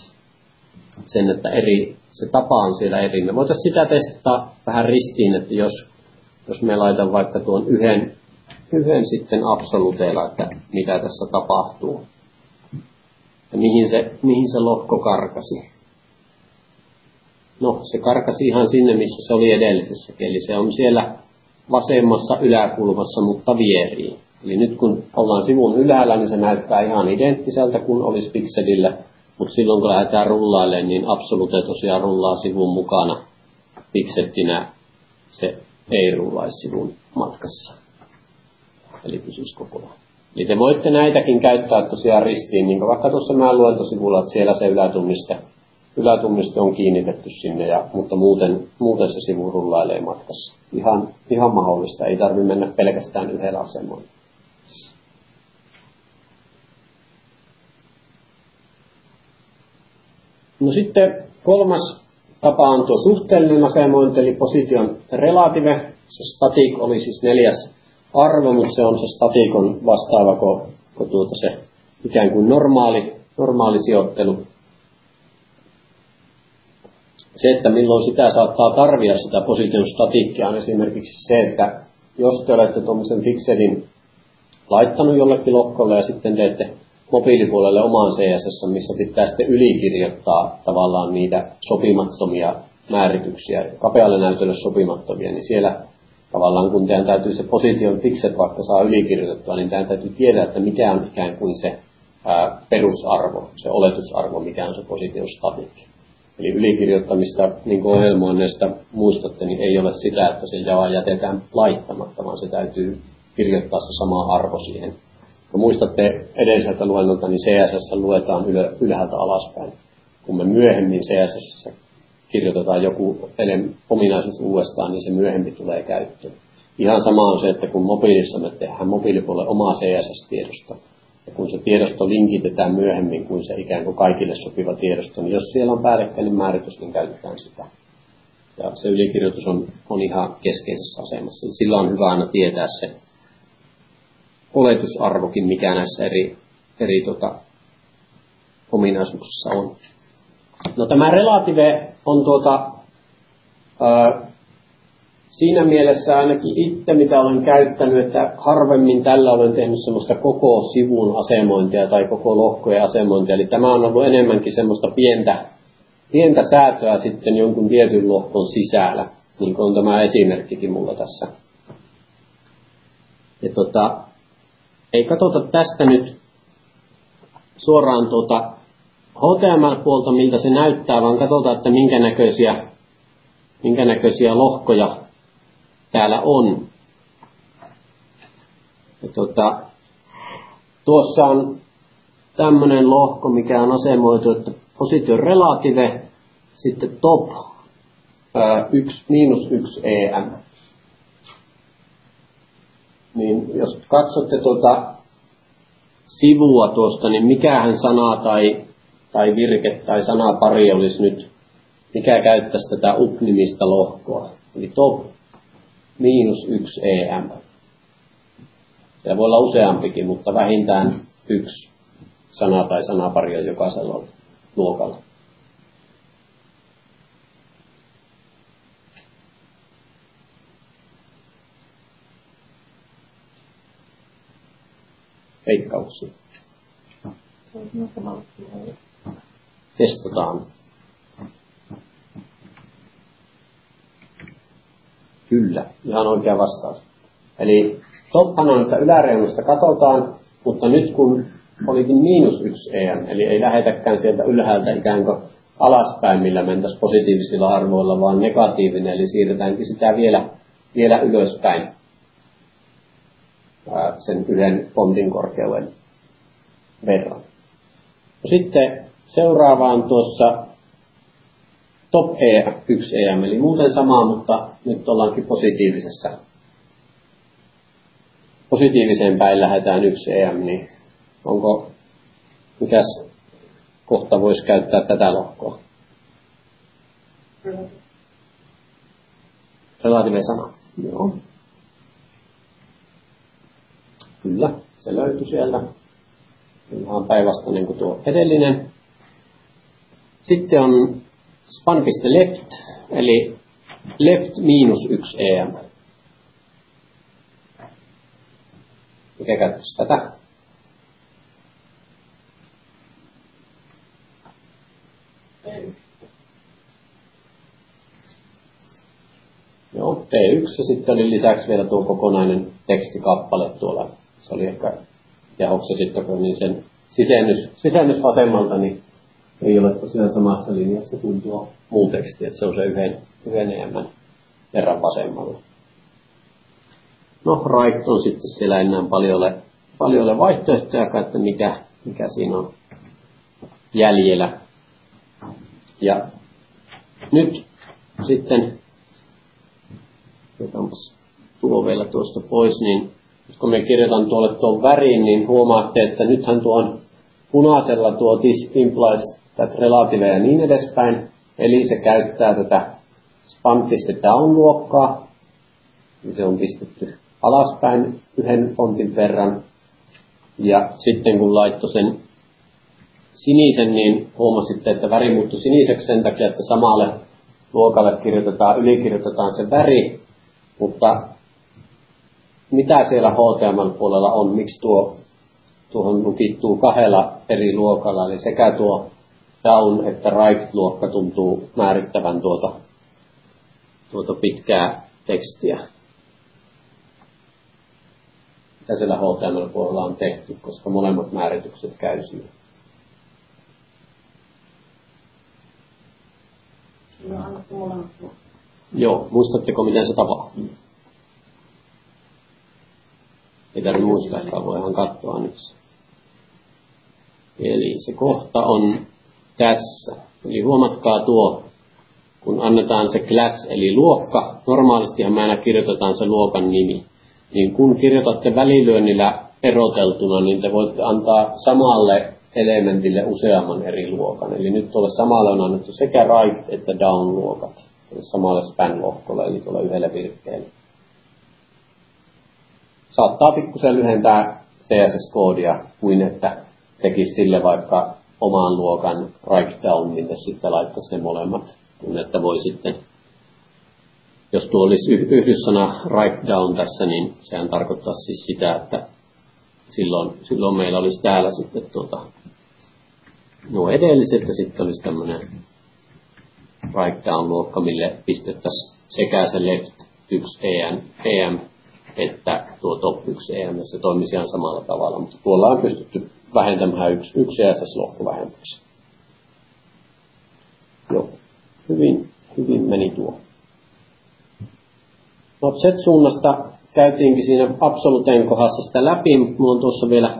se tapa on siellä eri. Me voitaisiin sitä testata vähän ristiin, että jos me laitan vaikka tuon yhden sitten Absoluteella, että mitä tässä tapahtuu ja mihin se lohko karkasi. No, se karkasi ihan sinne, missä se oli edellisessäkin. Eli se on siellä vasemmassa yläkulmassa, mutta vieriin. Eli nyt kun ollaan sivun ylhäällä, niin se näyttää ihan identtiseltä kuin olisi pikselillä. Mutta silloin kun lähdetään rullailemaan, niin absolute tosiaan rullaa sivun mukana. Pikseltinä se ei rullaisi sivun matkassa. Eli pysyisi koko ajan. Eli te voitte näitäkin käyttää tosiaan ristiin, niin kuin vaikka tuossa meidän luentosivulla, että siellä se ylätummiste on kiinnitetty sinne, mutta muuten se sivu rullailee matkassa. Ihan mahdollista, ei tarvitse mennä pelkästään yhdellä asemoilla. No sitten kolmas tapa on tuo suhteellinen asemointi, eli position relative. Se static oli siis 4. arvo, mutta se on se statikon vastaava kuin se ikään kuin normaali sijoittelu. Se, että milloin sitä saattaa tarvita sitä position statikkia, on esimerkiksi se, että jos te olette tuommoisen pikselin laittanut jollekin lohkolle ja sitten teette mobiilipuolelle omaan CSS, missä pitää sitten ylikirjoittaa tavallaan niitä sopimattomia määrityksiä, kapealle näytölle sopimattomia, niin siellä tavallaan kun teidän täytyy se position pixel vaikka saa ylikirjoitettua, niin teidän täytyy tietää, että mikä on ikään kuin se perusarvo, se oletusarvo, mikä on se position statikki. Eli ylikirjoittamista, niin kuin ohjelmoinneista muistatte, niin ei ole sitä, että se vaan jätetään laittamatta, vaan se täytyy kirjoittaa se sama arvo siihen. Kun muistatte edelliseltä luennolta, niin CSS luetaan ylhäältä alaspäin. Kun me myöhemmin CSS kirjoitetaan joku ominaisuus uudestaan, niin se myöhemmin tulee käyttöön. Ihan sama on se, että kun mobiilissa me tehdään mobiilipuolelle omaa CSS-tiedosto, ja kun se tiedosto linkitetään myöhemmin kuin se ikään kuin kaikille sopiva tiedosto, niin jos siellä on päällekkäinen määritys, niin käytetään sitä. Ja se ylikirjoitus on ihan keskeisessä asemassa. Sillä on hyvä aina tietää se oletusarvokin, mikä näissä eri ominaisuuksissa on. No tämä relative on siinä mielessä ainakin itse, mitä olen käyttänyt, että harvemmin tällä olen tehnyt semmoista koko sivun asemointia tai koko lohkojen asemointia. Eli tämä on ollut enemmänkin semmoista pientä säätöä sitten jonkun tietyn lohkon sisällä, niin kuin on tämä esimerkkikin mulla tässä. Ja ei katsota tästä nyt suoraan HTML-puolta, miltä se näyttää, vaan katsotaan, että minkä näköisiä lohkoja täällä on. Ja tuossa on tämmöinen lohko, mikä on asemoitu, että position relative, sitten top -1 EM. Niin jos katsotte sivua tuosta, niin mikähän sana tai virke tai sanapari olisi nyt, mikä käyttäisi tätä up-nimistä lohkoa. Eli top -1 EM. Se voi olla useampikin, mutta vähintään yksi sana tai sanapari on jokaisella luokalla. Veikkauksia. Testataan. Kyllä, ihan oikea vastaus. Eli tophan on, että yläreunasta katsotaan, mutta nyt kun olikin -1 EM, eli ei lähetäkään sieltä ylhäältä ikään kuin alaspäin, millä mentäisiin positiivisilla arvoilla, vaan negatiivinen, eli siirretäänkin sitä vielä ylöspäin sen yhden fontin korkeuden verran. Sitten seuraavaan tuossa top E1 EM, eli muuten sama, mutta nyt ollaankin positiiviseen päin lähdetään 1 EM, niin mikäs kohta voisi käyttää tätä lohkoa? Relative sana. Joo. Kyllä, se löytyi sieltä. Ihan päinvastainen kuin tuo edellinen. Sitten on span.left, eli left -1 EM. Mikä käyttäisi tätä? ja sitten oli lisäksi vielä tuo kokonainen tekstikappale tuolla. Se oli ehkä jahoksi sitten, kun niin sen sisennys vasemmalta, niin ei ole tosiaan samassa linjassa kuin tuo muu teksti, että se on se yhden enemmän verran vasemmalla. No, right on sitten siellä enää paljon vaihtoehtoja, että mikä siinä on jäljellä. Ja nyt sitten, otanpas tuo vielä tuosta pois, niin kun me kirjoitan tuolle tuon värin, niin huomaatte, että nythän tuon punaisella tuo this implies that relative ja niin edespäin, eli se käyttää tätä span.down down-luokkaa, niin se on pistetty alaspäin yhden fontin verran, ja sitten kun laittoi sen sinisen, niin huomasitte, että väri muuttui siniseksi sen takia, että samalle luokalle ylikirjoitetaan se väri, mutta mitä siellä HTML-puolella on, miksi tuohon lukittuu kahdella eri luokalla, eli sekä tuo down että right-luokka tuntuu määrittävän tuota pitkää tekstiä. Mitä siellä HTML-puolella on tehty, koska molemmat määritykset käy siihen. No, annettu molemmat. Joo, muistatteko miten se tapahtuu? Ei tarvitse muistaa, voidaan katsoa nyt. Eli se kohta on tässä. Eli huomatkaa tuo, kun annetaan se class eli luokka, normaalistihan me aina kirjoitetaan se luokan nimi. Niin kun kirjoitatte välilyönnillä eroteltuna, niin te voitte antaa samalle elementille useamman eri luokan. Eli nyt tuolle samalle on annettu sekä right että down luokat. Samalle span-lohkolle, eli tuolle yhdelle virkkeelle. Saattaa pikkusen lyhentää CSS-koodia kuin että tekisi sille vaikka oman luokan write down, minne sitten laittaisi ne molemmat. Kun että voi sitten, jos tuo olisi yhdyssana write down tässä, niin sehän tarkoittaa siis sitä, että silloin meillä olisi täällä sitten nuo edelliset ja sitten olisi tämmöinen write down luokka, mille pistettäisiin sekä se left 1 EM että tuo top 1 EM, se toimisi ihan samalla tavalla, mutta tuolla on pystytty vähentämään yksi CSS-lohko vähemmäksi. Joo, hyvin meni tuo. No Z-suunnasta käytiinkin siinä absoluuteen kohdassa sitä läpi, mutta minulla on tuossa vielä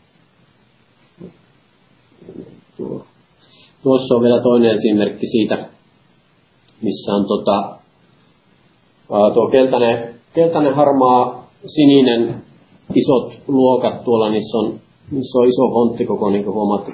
tuossa on vielä toinen esimerkki siitä, missä on tuo keltainen, harmaa, sininen, isot luokat tuolla, niissä on iso fonttikoko, niin kuin huomaatte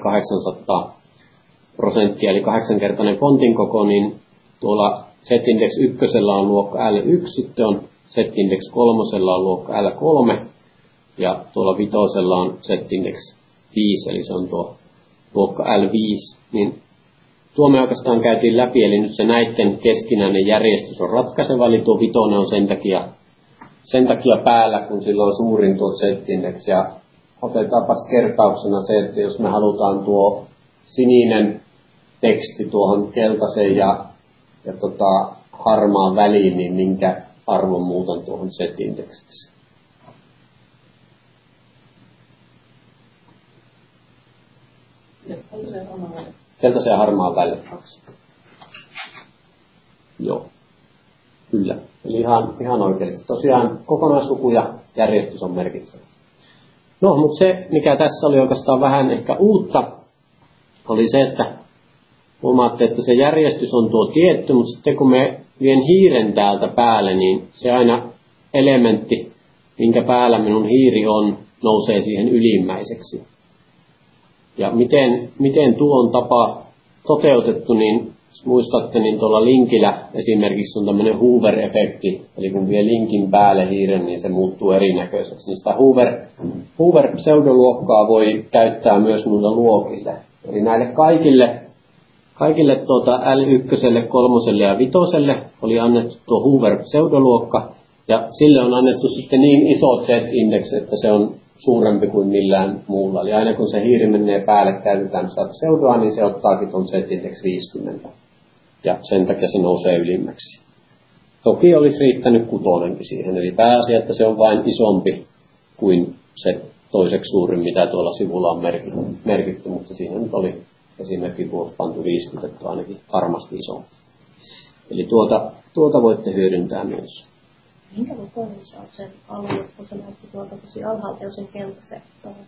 800%, eli 8-kertainen fontin koko, niin tuolla Z-index 1 on luokka L1, sitten on Z-index 3 on luokka L3, ja tuolla 5 on Z-index 5, eli se on tuo luokka L5, niin tuo me oikeastaan käytiin läpi, eli nyt se näiden keskinäinen järjestys on ratkaiseva, eli tuo 5 on sen takia päällä, kun sillä on suurin tuo Z-index, ja otetaanpas kertauksena se, että jos me halutaan tuo sininen teksti tuohon keltaiseen ja harmaan väliin, niin minkä arvon muutan tuohon Z-indeksiksi. Keltaisen ja harmaan väliin. Joo, kyllä. Eli ihan oikeasti. Tosiaan kokonaisluku ja järjestys on merkitsevä. No, mutta se, mikä tässä oli oikeastaan vähän ehkä uutta, oli se, että huomaatte, että se järjestys on tuo tietty, mutta sitten kun me vien hiiren täältä päälle, niin se aina elementti, minkä päällä minun hiiri on, nousee siihen ylimmäiseksi. Ja miten tuo on tapa toteutettu, niin muistatte, niin tuolla linkillä esimerkiksi on tämmöinen Hoover-efekti, eli kun vie linkin päälle hiiren, niin se muuttuu erinäköiseksi. Niin sitä Hoover-pseudoluokkaa voi käyttää myös muille luokille. Eli näille kaikille L1, 3 ja 5 oli annettu tuo Hoover-pseudoluokka, ja sille on annettu sitten niin iso Z-index, että se on suurempi kuin millään muulla. Eli aina kun se hiiri menee päälle, käytetään sitä pseudoa, niin se ottaakin tuon Z-index 50. Ja sen takia se nousee ylimmäksi. Toki olisi riittänyt 6 siihen, eli pääasia, että se on vain isompi kuin se toiseksi suurin, mitä tuolla sivulla on merkitty, mutta siinä nyt oli esimerkiksi pantu 50, että ainakin varmasti isompi. Eli tuota voitte hyödyntää myös. Minkä kokoinen sä oot sen alue, kun se näytti tuolta tosi alhaalta jo sen keltaisen?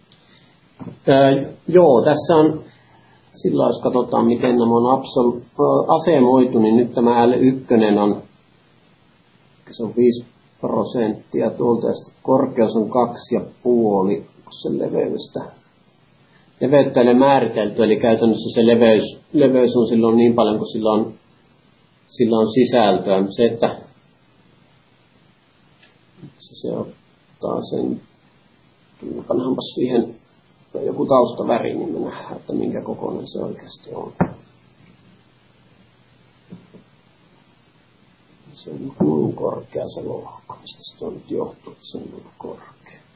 Joo, tässä on, sillä jos katsotaan miten nämä on asemoitu, niin nyt tämä L1 on, se on 5% tuolta ja sitten korkeus on 2,5 sen leveydestä. Leveyttä ei ole määritelty, eli käytännössä se leveys on silloin niin paljon, kun sillä on sisältöä. Se, että se ottaa sen, pannaanpas siihen joku taustaväri, niin me nähdään, että minkä kokoinen se oikeasti on. Se on noin korkea se lohko. Mistä se on nyt johtuu, että se on noin korkea?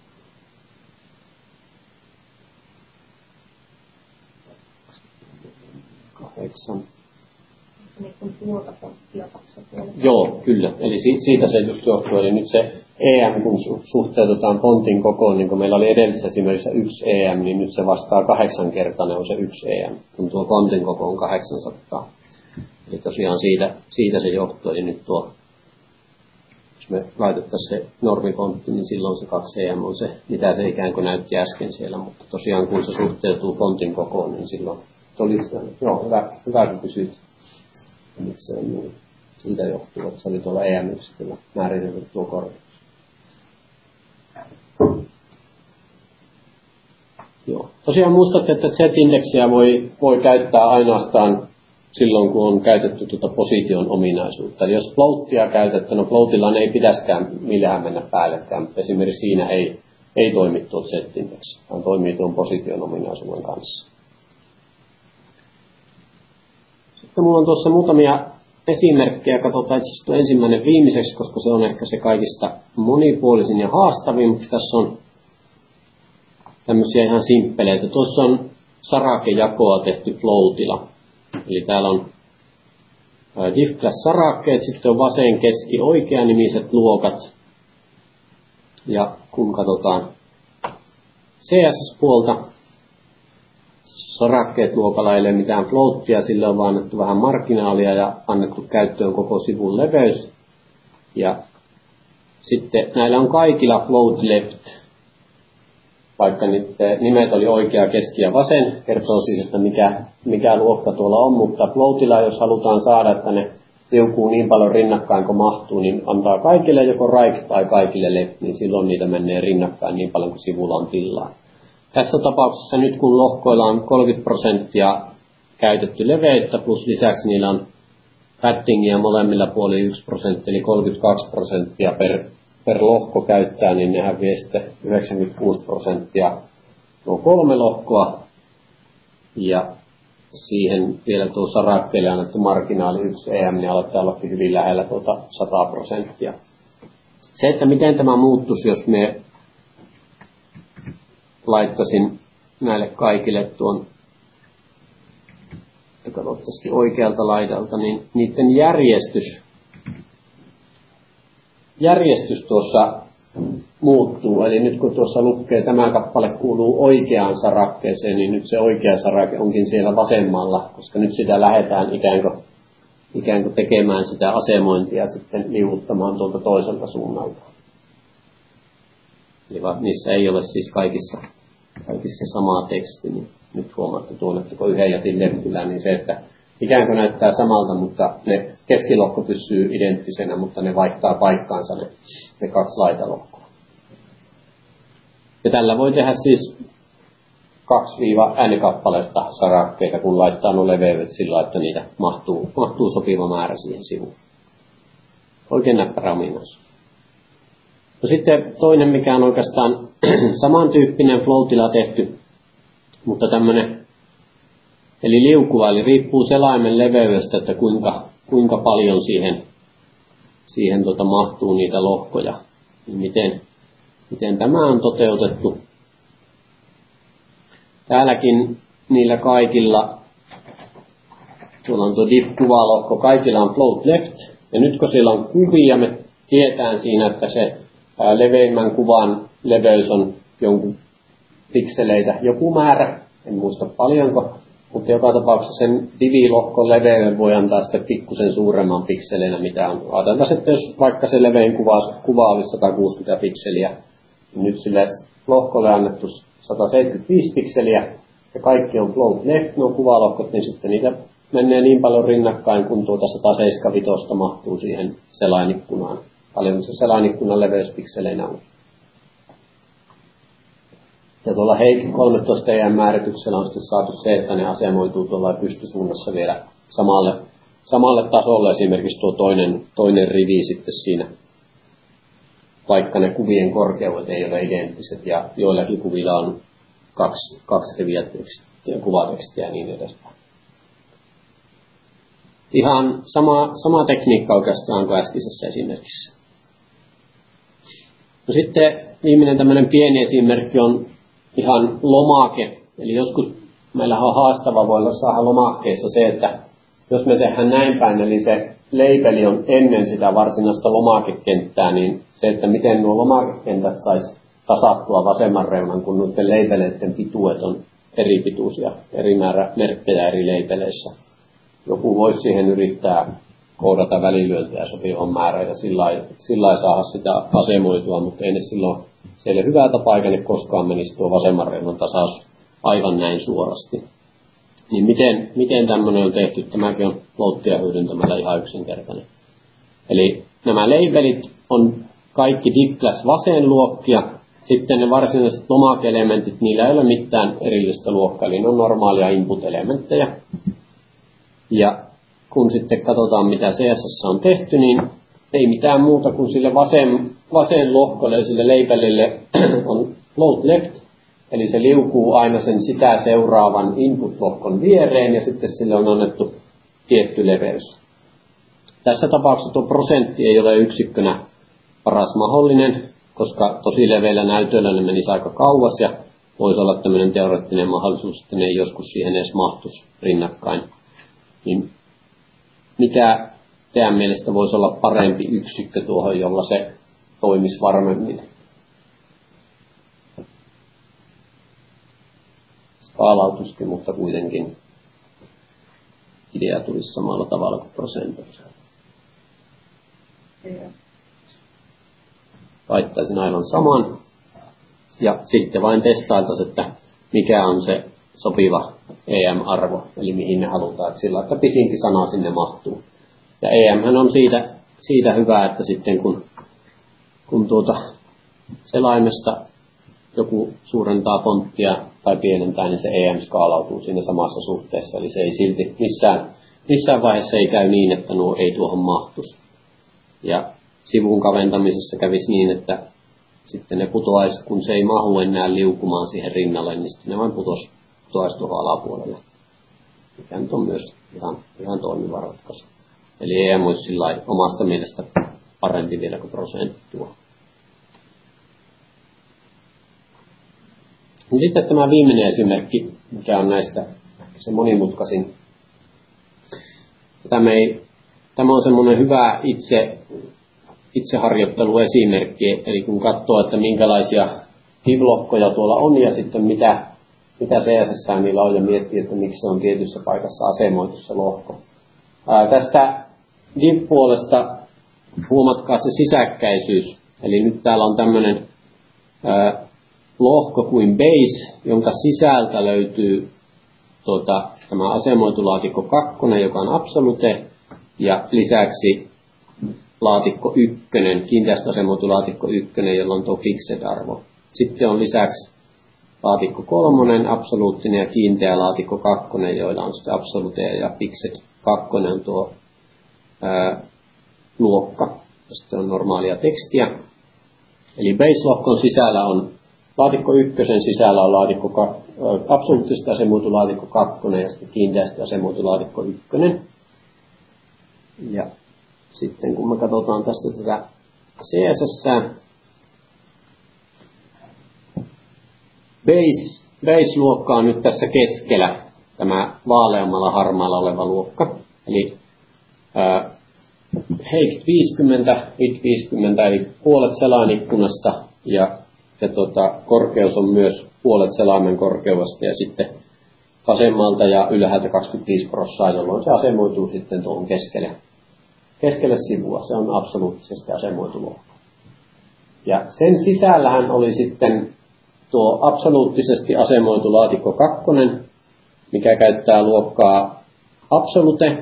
Joo, kyllä. Eli siitä se just johtuu. Eli nyt se EM, kun suhteutetaan fontin kokoon, niin kun meillä oli edellisessä esimerkiksi 1 EM, niin nyt se vastaa 8-kertainen on se 1 EM, kun tuo fontin koko on 800. Eli tosiaan siitä se johtuu. Eli nyt tuo, jos me laitettaisiin se normifontti, niin silloin se 2 EM on se, mitä se ikään kuin näytti äsken siellä. Mutta tosiaan kun se suhteutuu fontin kokoon, niin silloin joo, hyvä kun kysyt. Miksi se on niin? Siitä johtuu, että se oli tuolla EM-yksiköllä määritelty tuo korkeus. Joo. Tosiaan muistatte, että Z-indeksiä voi käyttää ainoastaan silloin, kun on käytetty tuota position ominaisuutta. Eli jos floattia käytetään, no floatilla ei pitäisikään millään mennä päällekään, mutta esimerkiksi siinä ei toimi tuo Z-indeksi, vaan toimii tuon position ominaisuuden kanssa. Sitten mulla on tuossa muutamia esimerkkejä, katsotaan itse asiassa ensimmäinen viimeiseksi, koska se on ehkä se kaikista monipuolisin ja haastavin, mutta tässä on tämmöisiä ihan simppeleitä. Tuossa on sarakejakoa tehty floatilla. Eli täällä on diff-class-sarakkeet, sitten on vasen, keski, oikea nimiset luokat. Ja kun katsotaan CSS-puolta, sarakkeet luokalla ei ole mitään floattia, sillä on vaan annettu vähän marginaalia ja annettu käyttöön koko sivun leveys. Ja sitten näillä on kaikilla float left, vaikka nimet oli oikea, keski ja vasen, kertoo siis, että mikä luokka tuolla on, mutta floatilla, jos halutaan saada, että ne liukuu niin paljon rinnakkain kuin mahtuu, niin antaa kaikille joko right tai kaikille left, niin silloin niitä menee rinnakkain niin paljon kuin sivulla on tilaa. Tässä tapauksessa nyt kun lohkoilla on 30% käytetty leveyttä, plus lisäksi niillä on paddingia molemmilla puolilla 1%, eli 32% per lohko käyttää, niin ne häviää sitten 96% nuo 3 lohkoa. Ja siihen vielä tuo sarakkeelle annettu marginaali 1 EM, niin aletaan ollakin hyvin lähellä tuota 100%. Se, että miten tämä muuttuisi, jos me laittaisin näille kaikille tuon, että katsottaisikin oikealta laidalta, niin niiden järjestys tuossa muuttuu. Eli nyt kun tuossa lukee, tämä kappale kuuluu oikeaan sarakkeeseen, niin nyt se oikea sarake onkin siellä vasemmalla, koska nyt sitä lähdetään ikään kuin tekemään sitä asemointia sitten liuuttamaan tuolta toiselta suunnalta. Eli niissä ei ole siis kaikissa sama teksti, niin nyt huomaatte tuon, että kun yhden jätin leppylään, niin se, että ikään kuin näyttää samalta, mutta ne keskilohko pysyy identtisenä, mutta ne vaihtaa paikkaansa ne 2 laitalohkoa. Ja tällä voi tehdä siis 2-n kappaletta sarakkeita, kun laittaa nuo leveydet sillä, että niitä mahtuu sopiva määrä siihen sivuun. Oikein näppärä ominaisuus. No sitten toinen, mikä on oikeastaan samantyyppinen floatilla tehty, mutta tämmöinen, eli liukuva, eli riippuu selaimen leveydestä, että kuinka paljon siihen mahtuu niitä lohkoja. Miten tämä on toteutettu. Täälläkin niillä kaikilla, tuolla on tuo div-kuvalohko, kaikilla on float left, Ja nyt kun siellä on kuvia, me tiedetään siinä, että se leveimmän kuvan leveys on jonkun pikseleitä joku määrä, en muista paljonko, mutta joka tapauksessa sen divilohkon leveyden voi antaa sitten pikkusen suuremman pikseleinä, mitä on. Ajatellaan, että jos vaikka se levein kuva olisi 160 pikseliä, niin nyt sille lohkolle annettu 175 pikseliä, ja kaikki on float left, nuo kuvalohkot, niin sitten niitä menee niin paljon rinnakkain, kun tuota 175 mahtuu siihen selainikkunaan. Paljon se selainikkunan leveyspikseleinä on. Ja tuolla Heikki 13 määrityksellä on sitten saatu se, että ne asemoituu tuolla pystysuunnassa vielä samalle tasolle, esimerkiksi tuo toinen rivi sitten siinä, vaikka ne kuvien korkeudet ei ole identtiset, ja joillakin kuvilla on kaksi riviä tekstiä, kuvatekstiä ja niin edespäin. Ihan sama tekniikka oikeastaan kuin äskeisessä esimerkissä. No sitten viimeinen tämmöinen pieni esimerkki on ihan lomake. Eli joskus meillä on haastava voi olla saada lomakkeessa se, että jos me tehdään näin päin, eli se leipeli on ennen sitä varsinaista lomakekenttää, niin se, että miten nuo lomakekentät saisi tasattua vasemman reunan, kun noiden leipeleiden pituudet on eri pituisia, eri määrä merkkejä eri leipeleissä. Joku voisi siihen yrittää koodata välilyöntiä sopivan määrän ja sillä saada sitä asemoitua, mutta ei ne silloin, se ei ole hyvä tapa eikä ne koskaan menisi tuo vasemman reunan tasaus aivan näin suorasti. Niin miten tämmöinen on tehty? Tämäkin on floattia hyödyntämällä ihan yksinkertainen. Eli nämä leipelit on kaikki Diplas vasenluokkia. Sitten ne varsinaiset lomake-elementit, niillä ei ole mitään erillistä luokkaa, eli ne on normaalia input-elementtejä. Ja kun sitten katsotaan, mitä CSS on tehty, niin ei mitään muuta kuin sille vasen lohkolle, sille leipelille on float left, eli se liukuu aina sen sitä seuraavan input-lohkon viereen, ja sitten sille on annettu tietty leveys. Tässä tapauksessa tuo prosentti ei ole yksikkönä paras mahdollinen, koska tosi leveillä näytöillä ne menisi aika kauas, ja voisi olla tämmöinen teoreettinen mahdollisuus, että ne ei joskus siihen edes mahtuisi rinnakkain. Niin mikä teidän mielestä voisi olla parempi yksikkö tuohon, jolla se toimisi varmemmin? Skaalautuskin, mutta kuitenkin idea tulisi samalla tavalla kuin prosentilla. Laittaisin aivan saman ja sitten vain testailtaisiin, että mikä on se sopiva EM-arvo, eli mihin ne halutaan, että sillä että pisinkin sana sinne mahtuu. Ja EM on siitä hyvä, että sitten kun selaimesta joku suurentaa fonttia tai pienentää, niin se EM skaalautuu siinä samassa suhteessa, eli se ei silti missään vaiheessa ei käy niin, että nuo ei tuohon mahtuisi. Ja sivun kaventamisessa kävisi niin, että sitten ne putoaisi, kun se ei mahu enää liukumaan siihen rinnalle, niin sitten ne vain putoaisi tuohon alapuolelle. Mikä nyt on myös ihan toimiva ratkaisu. Eli EM olisi sillä omasta mielestä parempi vielä kuin prosentti tuo. Sitten tämä viimeinen esimerkki, mikä on näistä se monimutkaisin. Tämä on semmoinen hyvä itseharjoitteluesimerkki, eli kun katsoo, että minkälaisia div-lohkoja tuolla on ja sitten mitä CSS niillä on ja miettii, että miksi se on tietyssä paikassa asemoitu se lohko. Tästä div-puolesta huomatkaa se sisäkkäisyys, eli nyt täällä on tämmöinen lohko kuin base, jonka sisältä löytyy tämä asemoitu laatikko 2, joka on absolute, ja lisäksi laatikko 1, kiinteästi asemoitu laatikko 1, jolla on tuo fixed-arvo. Sitten on lisäksi laatikko 3, absoluuttinen ja kiinteä laatikko 2, joilla on sitten absolute ja fixed 2 on tuo luokka. Ja sitten on normaalia tekstiä. Eli base-lohkon sisällä on laatikko 1 sisällä on absoluuttisesti asemoitu laatikko 2 ja sitten kiinteästi asemoitu laatikko 1. Ja sitten kun me katsotaan tästä tätä CSS, base-luokka on nyt tässä keskellä, tämä vaaleammalla harmaalla oleva luokka. Eli heikt 50, width 50 eli puolet selainikkunasta ja korkeus on myös puolet selaimen korkeudesta ja sitten vasemmalta ja ylhäältä 25%, jolloin se asemoituu sitten tuohon keskelle sivua. Se on absoluuttisesti asemoitu lohko. Ja sen sisällähän oli sitten tuo absoluuttisesti asemoitu laatikko 2, mikä käyttää luokkaa absolute,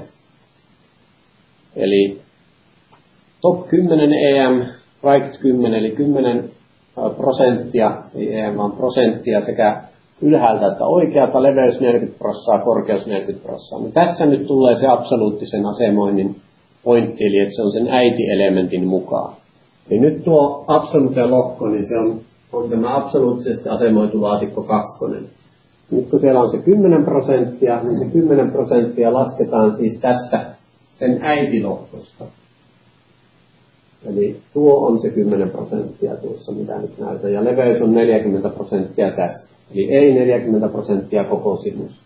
eli top 10 EM, right 10 eli 10%, ei EM vaan prosenttia sekä ylhäältä että oikealta, leveys 40%, korkeus 40%. Niin tässä nyt tulee se absoluuttisen asemoinnin pointti, eli että se on sen äiti-elementin mukaan. Eli nyt tuo absolute lohko, niin se on tämä absoluuttisesti asemoitu laatikko 2. Nyt kun siellä on se 10%, niin se 10% lasketaan siis tästä sen äitilohkosta. Eli tuo on se 10% tuossa, mitä nyt näytän. Ja leveys on 40% tässä. Eli ei 40% koko sivusta.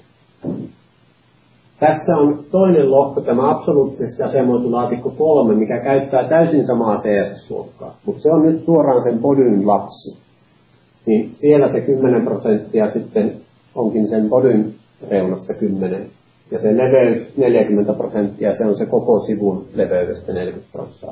Tässä on toinen lohko, tämä absoluuttisesti asemoitu laatikko 3, mikä käyttää täysin samaa CSS-luokkaa. Mutta se on nyt suoraan sen bodyn lapsi. Niin siellä se 10% sitten onkin sen bodyn reunasta 10. Ja se leveys 40%, se on se koko sivun leveydestä 40%.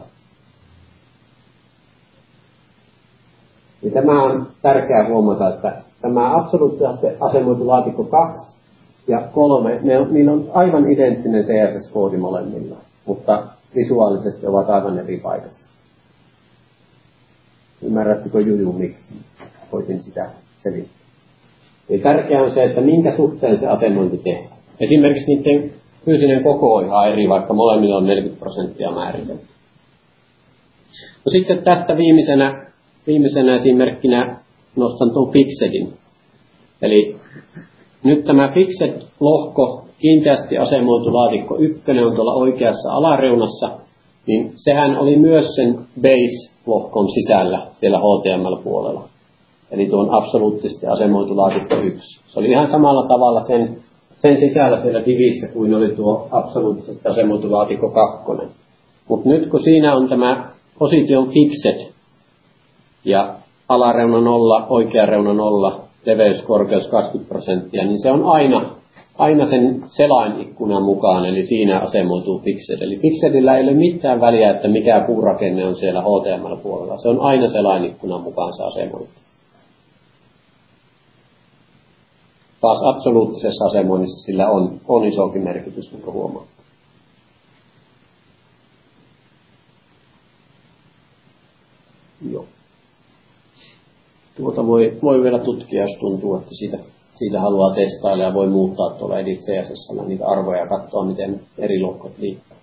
Ja tämä on tärkeää huomata, että tämä absoluuttisesti asemoitu laatikko 2 ja 3, niillä on aivan identtinen CSS-koodi molemmilla, mutta visuaalisesti ovat aivan eri paikassa. Ymmärrättekö Juju miksi? Voisin sitä selittää. Eli tärkeää on se, että minkä suhteen se asemointi tehdään. Esimerkiksi niiden fyysinen koko on ihan eri, vaikka molemmilla on 40% määritelty. No sitten tästä viimeisenä esimerkkinä nostan tuon fixedin. Eli nyt tämä fixed-lohko, kiinteästi asemoitu laatikko 1 on tuolla oikeassa alareunassa, niin sehän oli myös sen base-lohkon sisällä siellä HTML-puolella. Eli tuon absoluuttisesti asemoitu laatikko 1. Se oli ihan samalla tavalla sen sisällä siellä divissä kuin oli tuo absoluuttisesti asemoitu laatikko 2. Mutta nyt kun siinä on tämä position fixed ja alareuna 0, oikea reuna 0, leveys, korkeus 20%, niin se on aina sen selainikkunan mukaan, eli siinä asemoituu fixed. Eli fixedillä ei ole mitään väliä, että mikä puurakenne on siellä HTML-puolella. Se on aina selainikkunan mukaan se asemointi. Taas absoluuttisessa asemoinnissa sillä on isokin merkitys, niin kuin huomaa. Joo. Tuota voi vielä tutkia, jos tuntuu, että siitä haluaa testailla ja voi muuttaa tuolla Edit CSS:llä niitä arvoja ja katsoa, miten eri lohkot liikkuu.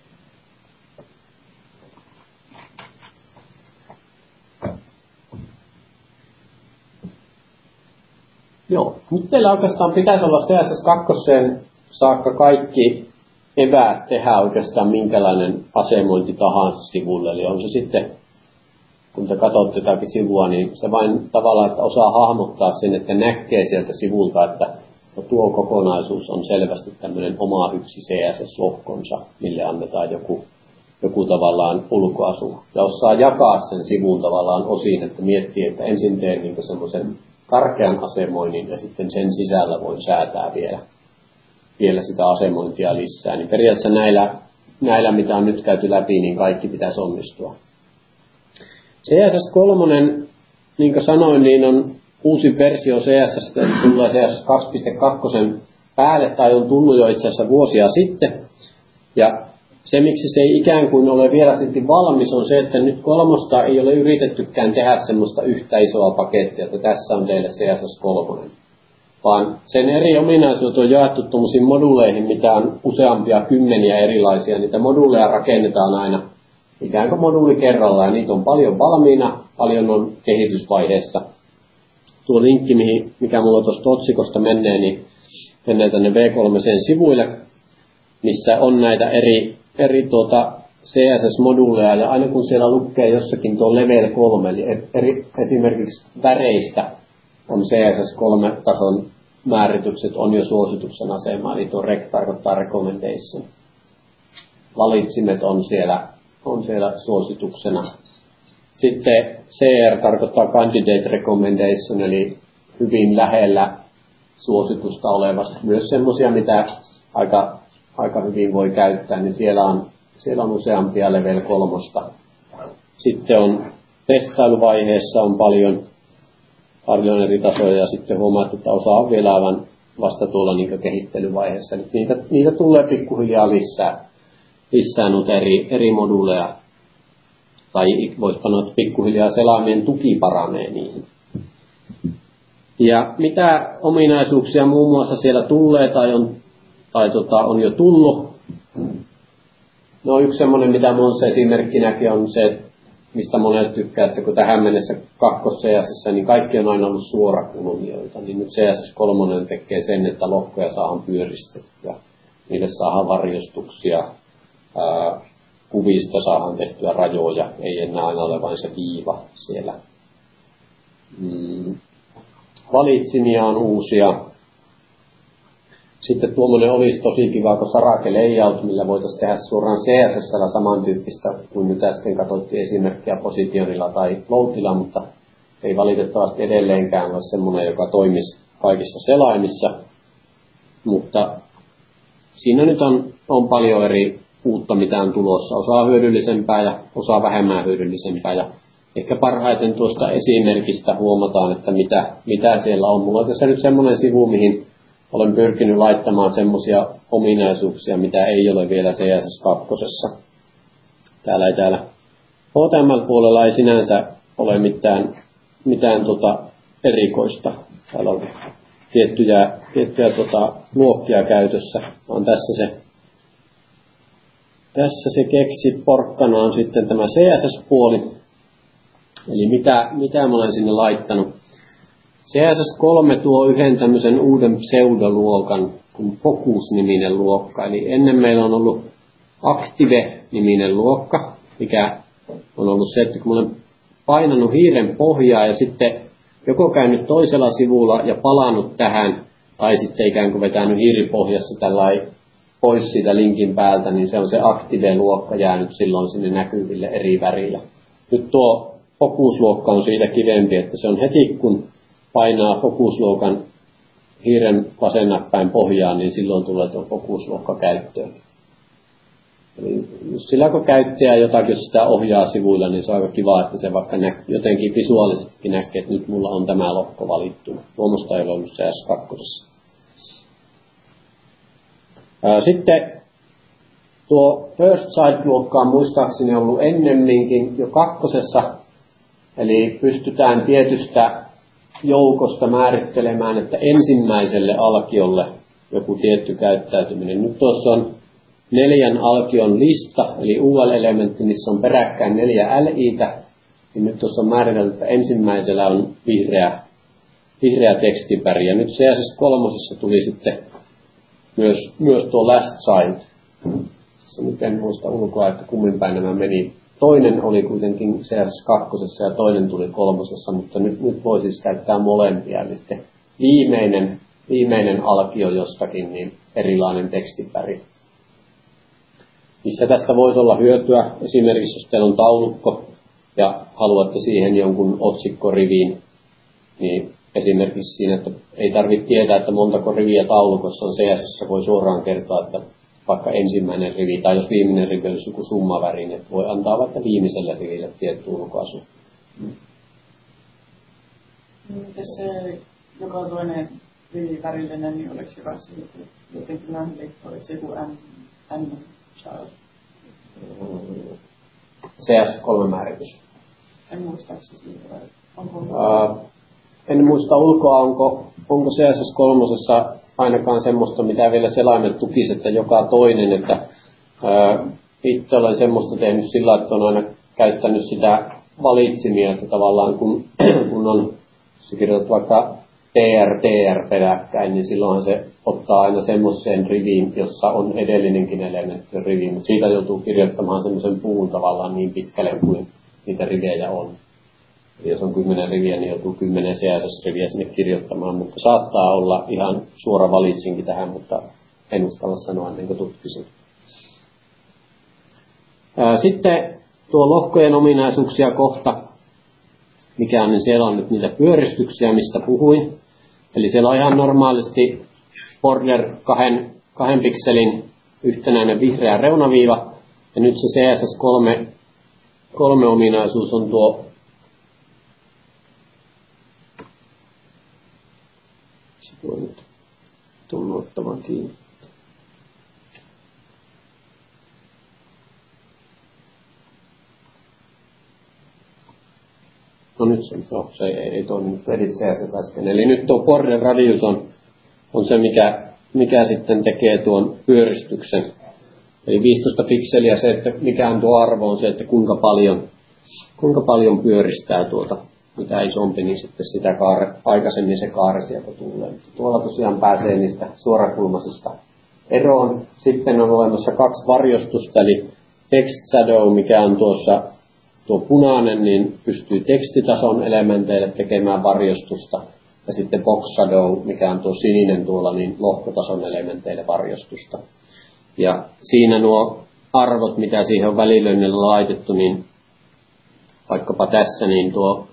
Joo, nyt teillä oikeastaan pitäisi olla CSS2 saakka kaikki eväät tehdä oikeastaan minkälainen asemointi tahansa sivulle. Eli on se sitten, kun te katsotte jotakin sivua, niin se vain tavallaan, että osaa hahmottaa sen, että näkee sieltä sivulta, että tuo kokonaisuus on selvästi tämmöinen oma yksi CSS-lohkonsa, mille annetaan joku tavallaan ulkoasu. Ja osaa jakaa sen sivun tavallaan osiin, että miettii, että ensin teen niin semmoisen karkean asemoinnin ja sitten sen sisällä voin säätää vielä sitä asemointia lisää. Niin periaatteessa näillä, mitä on nyt käyty läpi, niin kaikki pitäisi onnistua. CSS3, niin kuin sanoin, niin on uusi versio CSS, tulee CSS 2.2 päälle, tai on tullut jo itse asiassa vuosia sitten. Ja se, miksi se ei ikään kuin ole vielä sitten valmis, on se, että nyt 3 ei ole yritettykään tehdä semmoista yhtä isoa pakettia, että tässä on teille CSS3. Vaan sen eri ominaisuudet on jaettu tuommoisiin moduuleihin, mitä on useampia kymmeniä erilaisia. Niitä moduuleja rakennetaan aina ikään kuin moduuli kerrallaan, ja niitä on paljon valmiina, paljon on kehitysvaiheessa. Tuo linkki, mikä mulla tuosta otsikosta menee, niin menee tänne V3-sivuille, missä on näitä eri CSS-moduuleja, ja aina kun siellä lukee jossakin tuo level 3, eli esimerkiksi väreistä on CSS3-tason määritykset, on jo suosituksen asema, eli tuo rec tarkoittaa recommendation. valitsimet on siellä suosituksena. Sitten CR tarkoittaa Candidate Recommendation, eli hyvin lähellä suositusta olevat. Myös semmoisia, mitä aika hyvin voi käyttää, niin siellä on useampia level 3. Sitten on testailuvaiheessa on paljon eri tasoja, ja sitten huomaat, että osa on vielä aivan vasta tuolla niin kehittelyvaiheessa. Eli niitä tulee pikkuhiljaa lisää noita eri moduuleja. Tai voisi sanoa, että pikkuhiljaa selaimien tuki paranee niihin. Ja mitä ominaisuuksia muun muassa siellä tulee tai on jo tullut? No yksi semmoinen, mitä monessa esimerkkinäkin on se, mistä monet tykkää, että kun tähän mennessä CSS, niin kaikki on aina ollut suorakulmijoita, niin nyt CSS3 tekee sen, että lohkoja saadaan pyöristettyä. Niille saadaan varjostuksia, kuvista saadaan tehtyä rajoja, ei enää aina ole vain se viiva siellä. Valitsimia on uusia. Sitten tuommoinen olisi tosi kiva, kun Sarake Layout, millä voitaisiin tehdä suoraan CSS:llä samantyyppistä kuin nyt äsken katsottiin esimerkkiä Positionilla tai Floatilla, mutta se ei valitettavasti edelleenkään ole semmoinen, joka toimisi kaikissa selaimissa. Mutta siinä nyt on paljon eri uutta, mitä on tulossa. Osa on hyödyllisempää ja osa vähemmän hyödyllisempää. Ja ehkä parhaiten tuosta esimerkistä huomataan, että mitä siellä on. Mulla on tässä nyt semmoinen sivu, mihin olen pyrkinyt laittamaan semmoisia ominaisuuksia, mitä ei ole vielä CSS2. Täällä HTML-puolella ei sinänsä ole mitään erikoista. Täällä on tiettyjä luokkia käytössä, vaan tässä se keksi porkkana on sitten tämä CSS-puoli. Eli mitä mä olen sinne laittanut. CSS3 tuo yhden tämmöisen uuden pseudoluokan kuin Focus-niminen luokka. Eli ennen meillä on ollut Active-niminen luokka, mikä on ollut se, että kun mä olen painanut hiiren pohjaa ja sitten joko käynyt toisella sivulla ja palannut tähän, tai sitten ikään kuin vetänyt hiiripohjassa tällainen pois siitä linkin päältä, niin se on se Active-luokka jäänyt silloin sinne näkyville eri värillä. Nyt tuo Focus-luokka on siitä kivempi, että se on heti kun painaa Focus-luokan hiiren vasennappäin pohjaan, niin silloin tulee tuo Focus-luokka käyttöön. Eli sillä kun käyttäjä jotakin, jos sitä ohjaa sivuilla, niin se on aika kiva, että se vaikka jotenkin visuaalisestikin näkee, että nyt mulla on tämä lohko valittu. Tuommoista ei ole ollut CS2. Sitten tuo First Side-luokka on muistaakseni ollut ennemminkin jo 2. Eli pystytään tietystä joukosta määrittelemään, että ensimmäiselle alkiolle joku tietty käyttäytyminen. Nyt tuossa on 4 alkion lista, eli UL-elementti, missä on peräkkäin 4 LI:tä. Niin nyt tuossa on määritelty, että ensimmäisellä on vihreä tekstiväri. Ja nyt CSS3 tuli sitten myös tuo last side. Tässä nyt en muista ulkoa, että kummin päin nämä meni. Toinen oli kuitenkin CSS2 ja toinen tuli 3, mutta nyt voi siis käyttää molempia. Eli sitten viimeinen alkio jostakin, niin erilainen tekstiväri. Missä tästä voisi olla hyötyä, esimerkiksi jos teillä on taulukko ja haluatte siihen jonkun otsikkoriviin, niin esimerkiksi siinä, että ei tarvitse tietää, että montako riviä taulukossa on CSS, voi suoraan kertoa, että vaikka ensimmäinen rivi, tai jos viimeinen rivi olisi joku summaväri, niin voi antaa vaikka viimeiselle riville tietty ulkoasu. Mites se joka toinen rivi värillinen, niin oliko se kanssa jotenkin nähnyt, oliko se joku N child? CS3-määritys. En muista, että en muista ulkoa, onko CSS3 ainakaan semmoista, mitä vielä selaimet tukisi, että joka toinen, että itse olen semmoista tehnyt sillä, että on aina käyttänyt sitä valitsimia, että tavallaan kun on se kirjoitettu vaikka TR peräkkäin, niin silloinhan se ottaa aina semmoiseen riviin, jossa on edellinenkin elementti rivi, mutta siitä joutuu kirjoittamaan semmoisen puun tavallaan niin pitkälle kuin niitä rivejä on. Eli jos on 10 riviä, niin joutuu 10 CSS-riviä sinne kirjoittamaan, mutta saattaa olla ihan suora valitsinkin tähän, mutta en uskalla sanoa ennen kuin tutkisin. Sitten tuo lohkojen ominaisuuksia kohta, mikä on, niin siellä on nyt niitä pyöristyksiä, mistä puhuin. Eli siellä on ihan normaalisti border 2 pikselin yhtenäinen vihreä reunaviiva. Ja nyt se CSS3 ominaisuus on tuo nyt tunnu ottamaan kiinni. No nyt se ei toiminut edit CSS äsken. Eli nyt tuo border radius on se, mikä sitten tekee tuon pyöristyksen. Eli 15 pikseliä se, että mikä on tuo arvo, on se, että kuinka paljon pyöristää tuota. Mitä isompi, niin sitten sitä aikaisemmin se kaari sieltä tulee. Tuolla tosiaan pääsee niistä suorakulmaisista eroon. Sitten on olemassa 2 varjostusta, eli text shadow, mikä on tuo punainen, niin pystyy tekstitason elementeille tekemään varjostusta. Ja sitten box shadow, mikä on tuo sininen tuolla, niin lohkotason elementeille varjostusta. Ja siinä nuo arvot, mitä siihen on välilöinnillä laitettu, niin vaikkapa tässä, niin tuo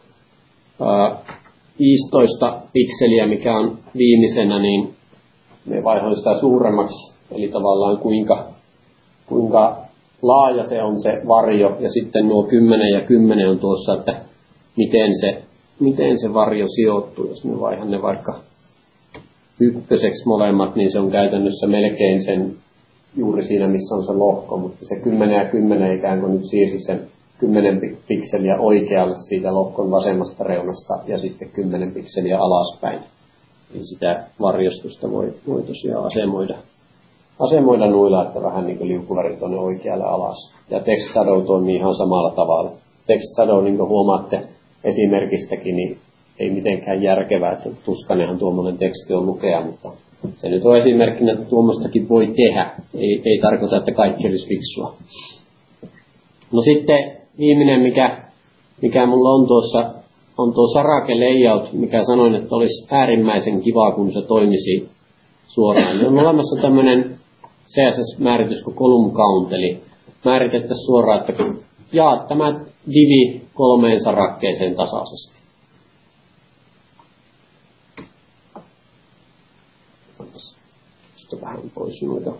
15 pikseliä, mikä on viimeisenä, niin me vaihoin sitä suuremmaksi, eli tavallaan kuinka laaja se on se varjo, ja sitten nuo 10 ja 10 on tuossa, että miten se varjo sijoittuu. Jos me vaihan ne vaikka 1 molemmat, niin se on käytännössä melkein sen juuri siinä, missä on se lohko, mutta se 10 ja 10 ikään kuin nyt siirsi sen 10 pikseliä oikealle siitä lohkon vasemmasta reunasta ja sitten 10 pikseliä alaspäin. Eli sitä varjostusta voi tosiaan asemoida nuilla, että vähän niin kuin liukuväri tuonne oikealle alas. Ja text shadow toimii ihan samalla tavalla. Text shadow, niin kuin huomaatte esimerkistäkin, niin ei mitenkään järkevää, että tuskanenhan tuommoinen teksti on lukea, mutta se nyt on esimerkkinä, että tuommoistakin voi tehdä. Ei tarkoita, että kaikki olisi fiksua. No sitten viimeinen, mikä mulla on tuossa, on tuo sarake layout, mikä sanoin, että olisi äärimmäisen kiva, kun se toimisi suoraan. Eli on olemassa tämmöinen CSS-määritys kuin column count, eli määritettäisiin suoraan, että jaat tämä divi 3 sarakkeeseen tasaisesti. Vähän pois noita.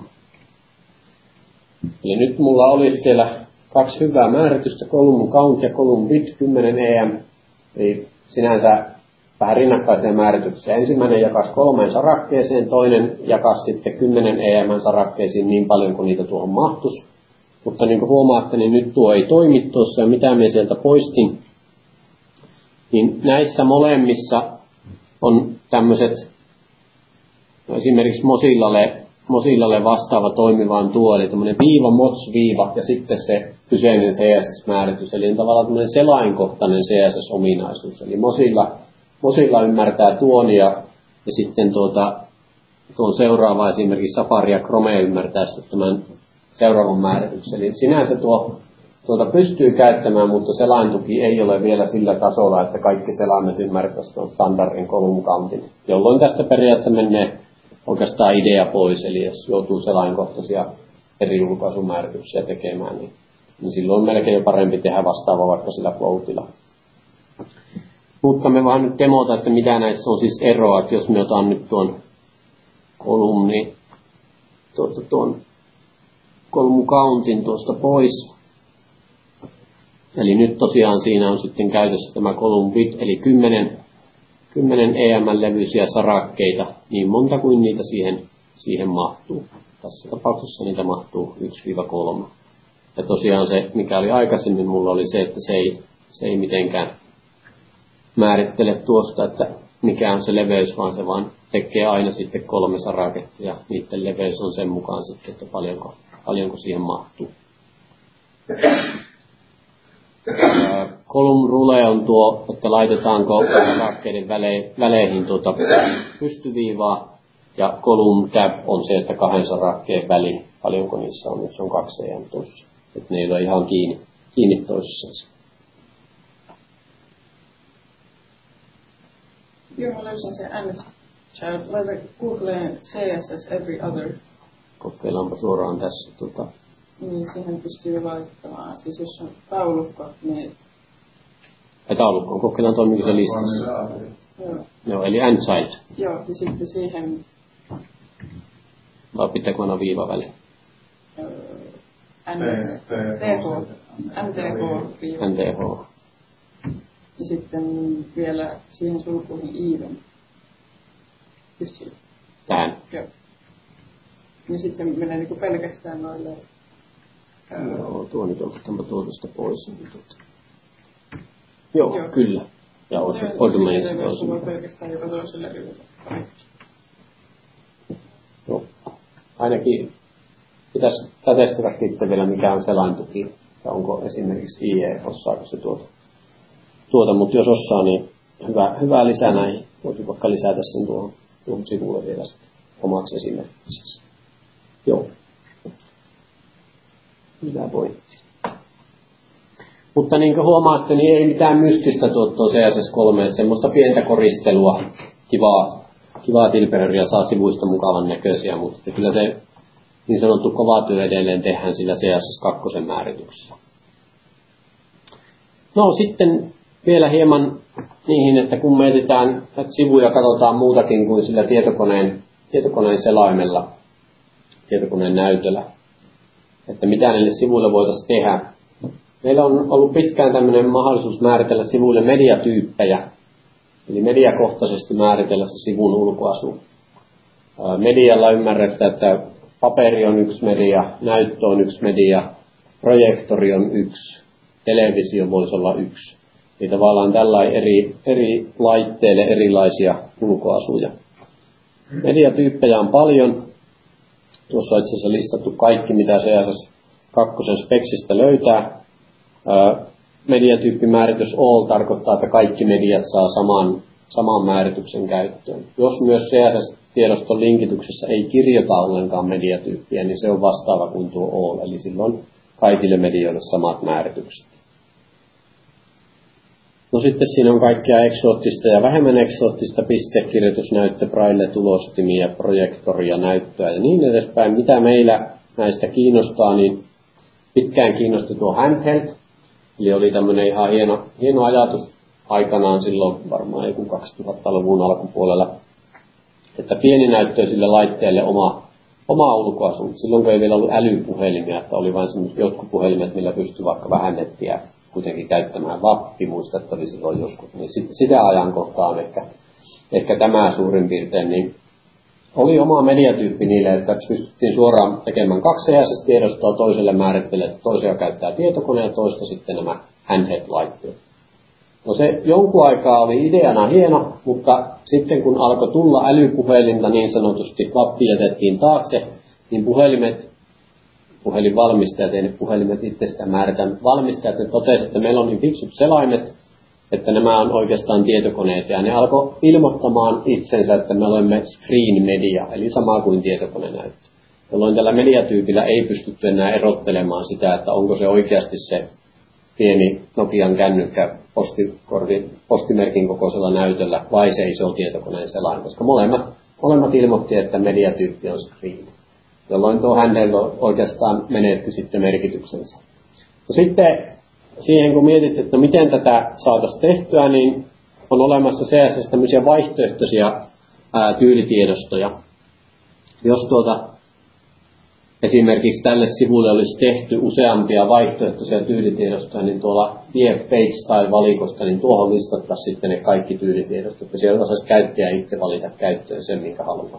Eli nyt mulla olisi siellä 2 hyvää määritystä, column count ja column width 10 em. Eli sinänsä vähän rinnakkaisia määrityksiä. Ensimmäinen jakas 3 sarakkeeseen, toinen jakas sitten 10 em sarakkeisiin niin paljon kuin niitä tuohon mahtuisi. Mutta niin kuin huomaatte, niin nyt tuo ei toimi tuossa, ja mitä me sieltä poistin, niin näissä molemmissa on tämmöiset, esimerkiksi Mozillalle vastaava toimivaan tuo, eli tämmöinen viiva, mots-viiva ja sitten se kyseinen CSS-määritys, eli on tavallaan tämmöinen selainkohtainen CSS-ominaisuus. Eli Mozilla ymmärtää tuon ja sitten tuon seuraava esimerkiksi Safari ja Chrome ymmärtää sitten tämän seuraavan määrityksen. Eli sinänsä tuota pystyy käyttämään, mutta selaintuki ei ole vielä sillä tasolla, että kaikki selaimet ymmärtäisivät tuon standardin column countin, jolloin tästä periaatteessa menee oikeastaan idea pois, eli jos joutuu selainkohtaisia eri julkaisumäärityksiä tekemään, niin silloin on melkein jo parempi tehdä vastaava vaikka sillä floatilla. Mutta me vaan nyt demota, että mitä näissä on siis eroa, että jos me otan nyt tuon kolumni, tuon column countin tuosta pois, eli nyt tosiaan siinä on sitten käytössä tämä column width, eli 10 EM-levyisiä sarakkeita, niin monta kuin niitä siihen mahtuu. Tässä tapauksessa niitä mahtuu 1-3. Ja tosiaan se, mikä oli aikaisemmin, mulla oli se, että se ei mitenkään määrittele tuosta, että mikä on se leveys, vaan se vaan tekee aina sitten 3 saraketta, ja niiden leveys on sen mukaan sitten, että paljonko siihen mahtuu. Column rule on tuo, että laitetaanko sarakkeiden väleihin pystyviivaa, ja column tab on se, että 2 sarakkeen väli, paljonko niissä on, jos on 2 EM tuossa. Että ne ei ole ihan kiinni toisissansa. Joo, mä löysin sen N-child. Laita Googleen CSS every other. Kokeillaanpa suoraan tässä Niin, siihen pystyy laittamaan. Siis jos on taulukko, niin... Ja taulukko on kokeillaan toimiko se listassa. Joo, eli and child. Joo, ja sitten siihen... Vai pitääkö aina viiva väliin? NTH. Ja sitten vielä siihen sulkuihin even. Just sillä. Tähän? Joo. Ja sitten se menee niinku pelkästään noille... Joo, tuo nyt otetaan tuotosta pois. Joo, kyllä. Ja automaisesti toiselle. Sulla on pelkästään joka toiselle rivulle. Joo. Ainakin pitäisi testata sitten vielä mikä on selaintuki. Ja onko esimerkiksi IE, osaako se tuota. Mutta jos osaa, niin hyvä lisää näihin. Voisin vaikka lisätä sen tuohon sivulle vielä sitten omaksi esimerkiksi. Joo. Hyvä pointti. Mutta niin kuin huomaatte, niin ei mitään mystistä tuo CSS3, että semmoista pientä koristelua, kivaa tilperiä, saa sivuista mukavan näköisiä, mutta kyllä se niin sanottu kova työ edelleen tehdään sillä CSS2 määrityksellä. No sitten vielä hieman niihin, että kun mietitään näitä sivuja, katsotaan muutakin kuin sillä tietokoneen selaimella, tietokoneen näytöllä, että mitä näille sivuille voitaisiin tehdä. Meillä on ollut pitkään tämmöinen mahdollisuus määritellä sivuille mediatyyppejä, eli mediakohtaisesti määritellä se sivun ulkoasu. Medialla ymmärretään, että paperi on yksi media, näyttö on yksi media, projektori on yksi, televisio voisi olla yksi. Eli tavallaan tällainen eri laitteille erilaisia ulkoasuja. Mediatyyppejä on paljon. Tuossa on itse asiassa listattu kaikki, mitä CSS2 speksistä löytää. Mediatyyppimääritys all tarkoittaa, että kaikki mediat saa saman määrityksen käyttöön. Jos myös CSS-tiedoston linkityksessä ei kirjoita ollenkaan mediatyyppiä, niin se on vastaava kuin tuo all, eli silloin kaikille medioille samat määritykset. No sitten siinä on kaikkea eksoottista ja vähemmän eksoottista, pistekirjoitusnäyttö, braille-tulostimia, projektoria, näyttöä ja niin edespäin. Mitä meillä näistä kiinnostaa, niin pitkään kiinnosti tuo handheld, eli oli tämmöinen ihan hieno ajatus aikanaan silloin varmaan joku 2000-luvun alkupuolella, että pieni näyttöisille laitteille oma ulkoasu. Silloin kun ei vielä ollut älypuhelimia, että oli vain sellaiset jotkut puhelimet, millä pystyi vaikka vähän nettiä kuitenkin käyttämään. Vappi muistettavasti silloin joskus, niin sitä ajankohtaa on ehkä tämä suurin piirtein, niin oli oma mediatyyppi niille, että pystyttiin suoraan tekemään 2 CSS-tiedostoa, toiselle määrittelee, että toisia käyttää tietokone ja toista sitten nämä handheld-laitteet. No se jonkun aikaa oli ideana hieno, mutta sitten kun alkoi tulla älypuhelinta niin sanotusti, vappi jätettiin taakse, niin puhelinvalmistajat, ei ne puhelimet itsestään määritä, valmistajat ne totesivat, että meillä on niin fiksut selaimet, että nämä on oikeastaan tietokoneet, ja ne alkoi ilmoittamaan itsensä, että me olemme screen media, eli sama kuin tietokonenäyttö. Jolloin tällä mediatyypillä ei pystytty enää erottelemaan sitä, että onko se oikeasti se pieni Nokian kännykkä postimerkin kokoisella näytöllä, vai se iso tietokoneen selain, koska molemmat ilmoitti, että mediatyyppi on screen, jolloin tuo handheld oikeastaan menetti sitten merkityksensä. No sitten siihen kun mietit, että miten tätä saataisiin tehtyä, niin on olemassa CSS tämmöisiä vaihtoehtoisia tyylitiedostoja. Jos esimerkiksi tälle sivulle olisi tehty useampia vaihtoehtoisia tyylitiedostoja, niin tuolla page tai valikosta, niin tuohon listattaisiin sitten ne kaikki tyylitiedostot, ja siellä osaisi käyttäjä itse valita käyttöön sen, minkä haluaa.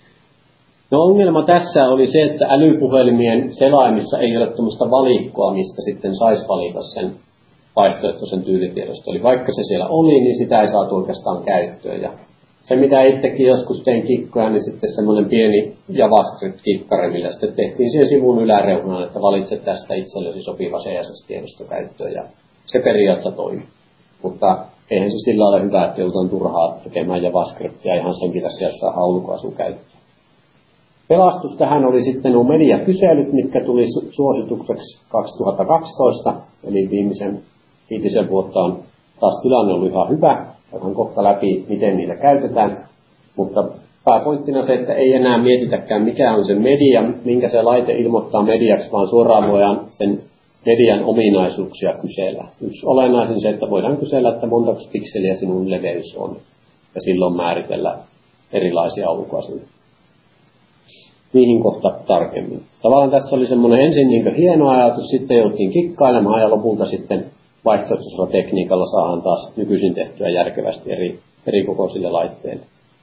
No ongelma tässä oli se, että älypuhelimien selaimissa ei ole tämmöistä valikkoa, mistä sitten saisi valita sen vaihtoehtoisen tyylitiedoston. Eli vaikka se siellä oli, niin sitä ei saatu oikeastaan käyttöön. Ja se, mitä itsekin joskus tein kikkoja, niin sitten semmoinen pieni JavaScript-kikkari, millä sitten tehtiin siihen sivun yläreunaan, että valitse tästä itsellesi sopiva CSS-tiedosto käyttöön. Ja se periaatteessa toimi. Mutta eihän se sillä ole hyvä, että joudutaan turhaa tekemään JavaScriptia ihan senkin takia, että saa ulkoasu käyttöön. Pelastus tähän oli sitten nuo mediakyselyt, mitkä tuli suositukseksi 2012, eli viimeisen 5 vuotta on taas tilanne ollut ihan hyvä. Käydään kohta läpi, miten niitä käytetään, mutta pääpointtina se, että ei enää mietitäkään mikä on se media, minkä se laite ilmoittaa mediaksi, vaan suoraan voidaan sen median ominaisuuksia kysellä. Yksi olennaisin se, että voidaan kysellä, että montako pikseliä sinun leveys on, ja silloin määritellä erilaisia ulkoasuja. Niihin kohta tarkemmin. Tavallaan tässä oli semmoinen ensin niin hieno ajatus, sitten jouttiin kikkailemaan ja lopulta sitten vaihtoehtoisella tekniikalla saadaan taas nykyisin tehtyä järkevästi eri kokoisille laitteille.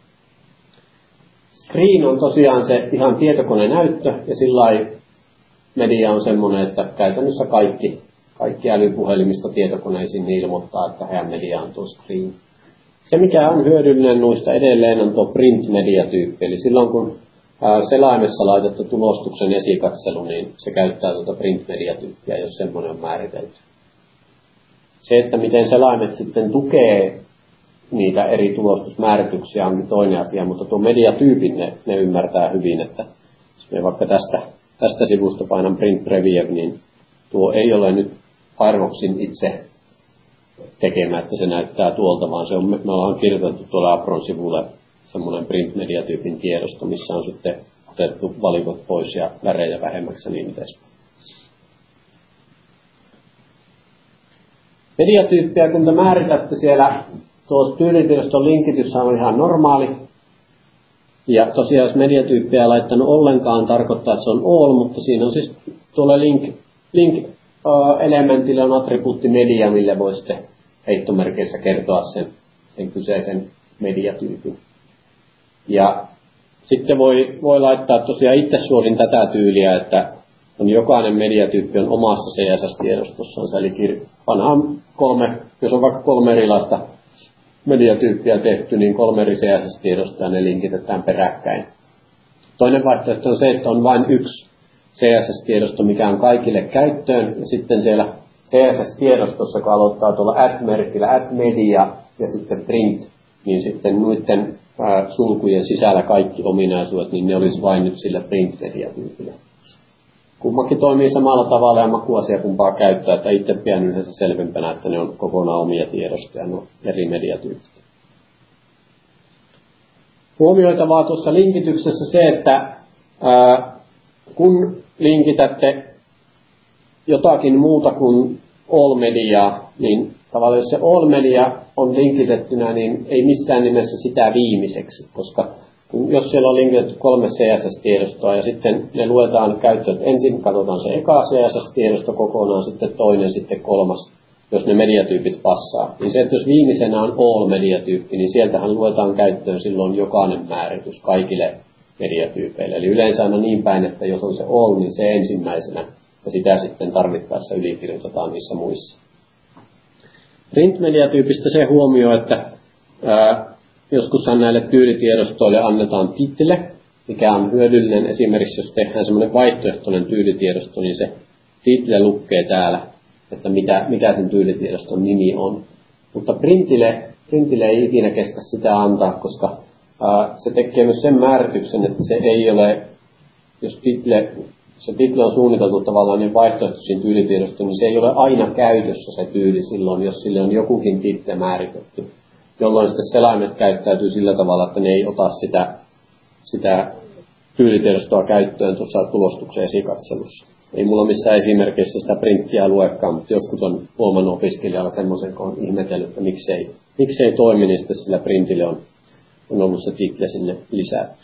Screen on tosiaan se ihan tietokonenäyttö ja sillä media on semmoinen, että käytännössä kaikki älypuhelimista tietokoneisiin niin ilmoittaa, että heidän media on tuo screen. Se mikä on hyödyllinen noista edelleen on tuo print media-tyyppi, eli silloin kun selaimessa laitettu tulostuksen esikatselu, niin se käyttää tuota print media-tyyppiä, jos semmoinen on määritelty. Se, että miten selaimet sitten tukee niitä eri tulostusmäärityksiä on toinen asia, mutta tuo mediatyypin ne ymmärtää hyvin, että jos me vaikka tästä sivusta painan print preview, niin tuo ei ole nyt Firefoxin itse tekemä, että se näyttää tuolta, vaan se on, me ollaan kirjoitettu tuolla Apron sivulle semmoinen print mediatyypin tiedosto, missä on sitten otettu valikot pois ja värejä vähemmäksi ja niin edespäin. Mediatyyppiä, kun te määritätte siellä, tuo tyylitiedoston linkitys on ihan normaali. Ja tosiaan, jos mediatyyppiä ei laittanut ollenkaan, tarkoittaa, että se on all, mutta siinä on siis tuolla link-elementillä on attribuutti media, mille voi sitten heittomerkeissä kertoa sen kyseisen mediatyypin. Ja sitten voi laittaa tosiaan itse suosin tätä tyyliä, että on jokainen mediatyyppi on omassa CSS-tiedostossaan, eli jos on vaikka 3 erilaista mediatyyppiä tehty, niin 3 eri CSS-tiedosta ja ne linkitetään peräkkäin. Toinen vaihtoehto on se, että on vain yksi CSS-tiedosto, mikä on kaikille käyttöön, ja sitten siellä CSS-tiedostossa, kun aloittaa tuolla at-merkillä, at-media ja sitten print, niin sitten noiden sulkujen sisällä kaikki ominaisuudet, niin ne olisi vain nyt sillä print-mediatyypillä. Kummakin toimii samalla tavalla ja makuasia kumpaa käyttää, että itse pidän yhdessä selvempänä, että ne on kokonaan omia tiedostoja, no eri mediatyypit. Huomioitavaa tuossa linkityksessä se, että kun linkitätte jotakin muuta kuin all mediaa, niin tavallaan jos se all media on linkitettynä, niin ei missään nimessä sitä viimeiseksi, koska jos siellä on linkitetty 3 CSS-tiedostoa ja sitten ne luetaan käyttöön, että ensin katsotaan se eka CSS-tiedosto kokonaan, sitten toinen, sitten 3, jos ne mediatyypit passaa. Niin se, että jos viimeisenä on all-mediatyyppi, niin sieltähän luetaan käyttöön silloin jokainen määritys kaikille mediatyypeille. Eli yleensä on niin päin, että jos on se all, niin se ensimmäisenä ja sitä sitten tarvittaessa ylikirjoitetaan niissä muissa. Print-mediatyypistä se huomioi, että joskushan näille tyylitiedostoille annetaan title, mikä on hyödyllinen. Esimerkiksi jos tehdään semmoinen vaihtoehtoinen tyylitiedosto, niin se title lukee täällä, että mikä sen tyylitiedoston nimi on. Mutta printille ei ikinä kestä sitä antaa, koska se tekee myös sen määrityksen, että se ei ole, jos se title on suunniteltu tavallaan niin vaihtoehtoisiin tyylitiedostoon, niin se ei ole aina käytössä se tyyli silloin, jos sille on jokukin title määritetty. Jolloin sitten selaimet käyttäytyy sillä tavalla, että ne ei ota sitä tyylitiedostoa käyttöön tuossa tulostuksen esikatselussa. Ei mulla missään esimerkeissä sitä printtiä luekaan, mutta joskus on huomannut opiskelijalla semmoisen, kun on ihmetellyt, että miksei toimi, niin sitten sillä printille on ollut se title sinne lisätty.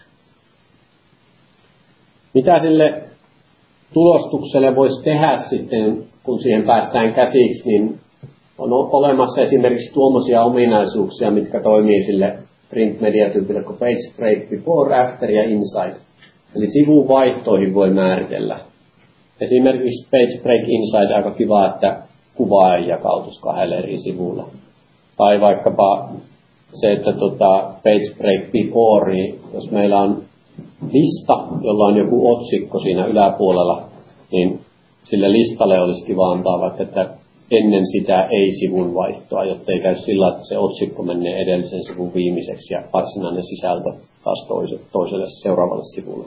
Mitä sille tulostukselle voisi tehdä sitten, kun siihen päästään käsiksi, niin on olemassa esimerkiksi tuommoisia ominaisuuksia, mitkä toimii sille print-mediatyypille kuin page break, before, after ja inside. Eli sivuvaihtoihin voi määritellä. Esimerkiksi page break inside aika kiva, että kuva ei jakautuisi 2 eri sivulla. Tai vaikkapa se, että page break before, niin jos meillä on lista, jolla on joku otsikko siinä yläpuolella, niin sille listalle olisi kiva antaa vaikka, että ennen sitä ei-sivun vaihtoa, jotta ei käy sillä, että se otsikko menee edellisen sivun viimeiseksi ja varsinainen sisältö taas toiselle seuraavalle sivulle.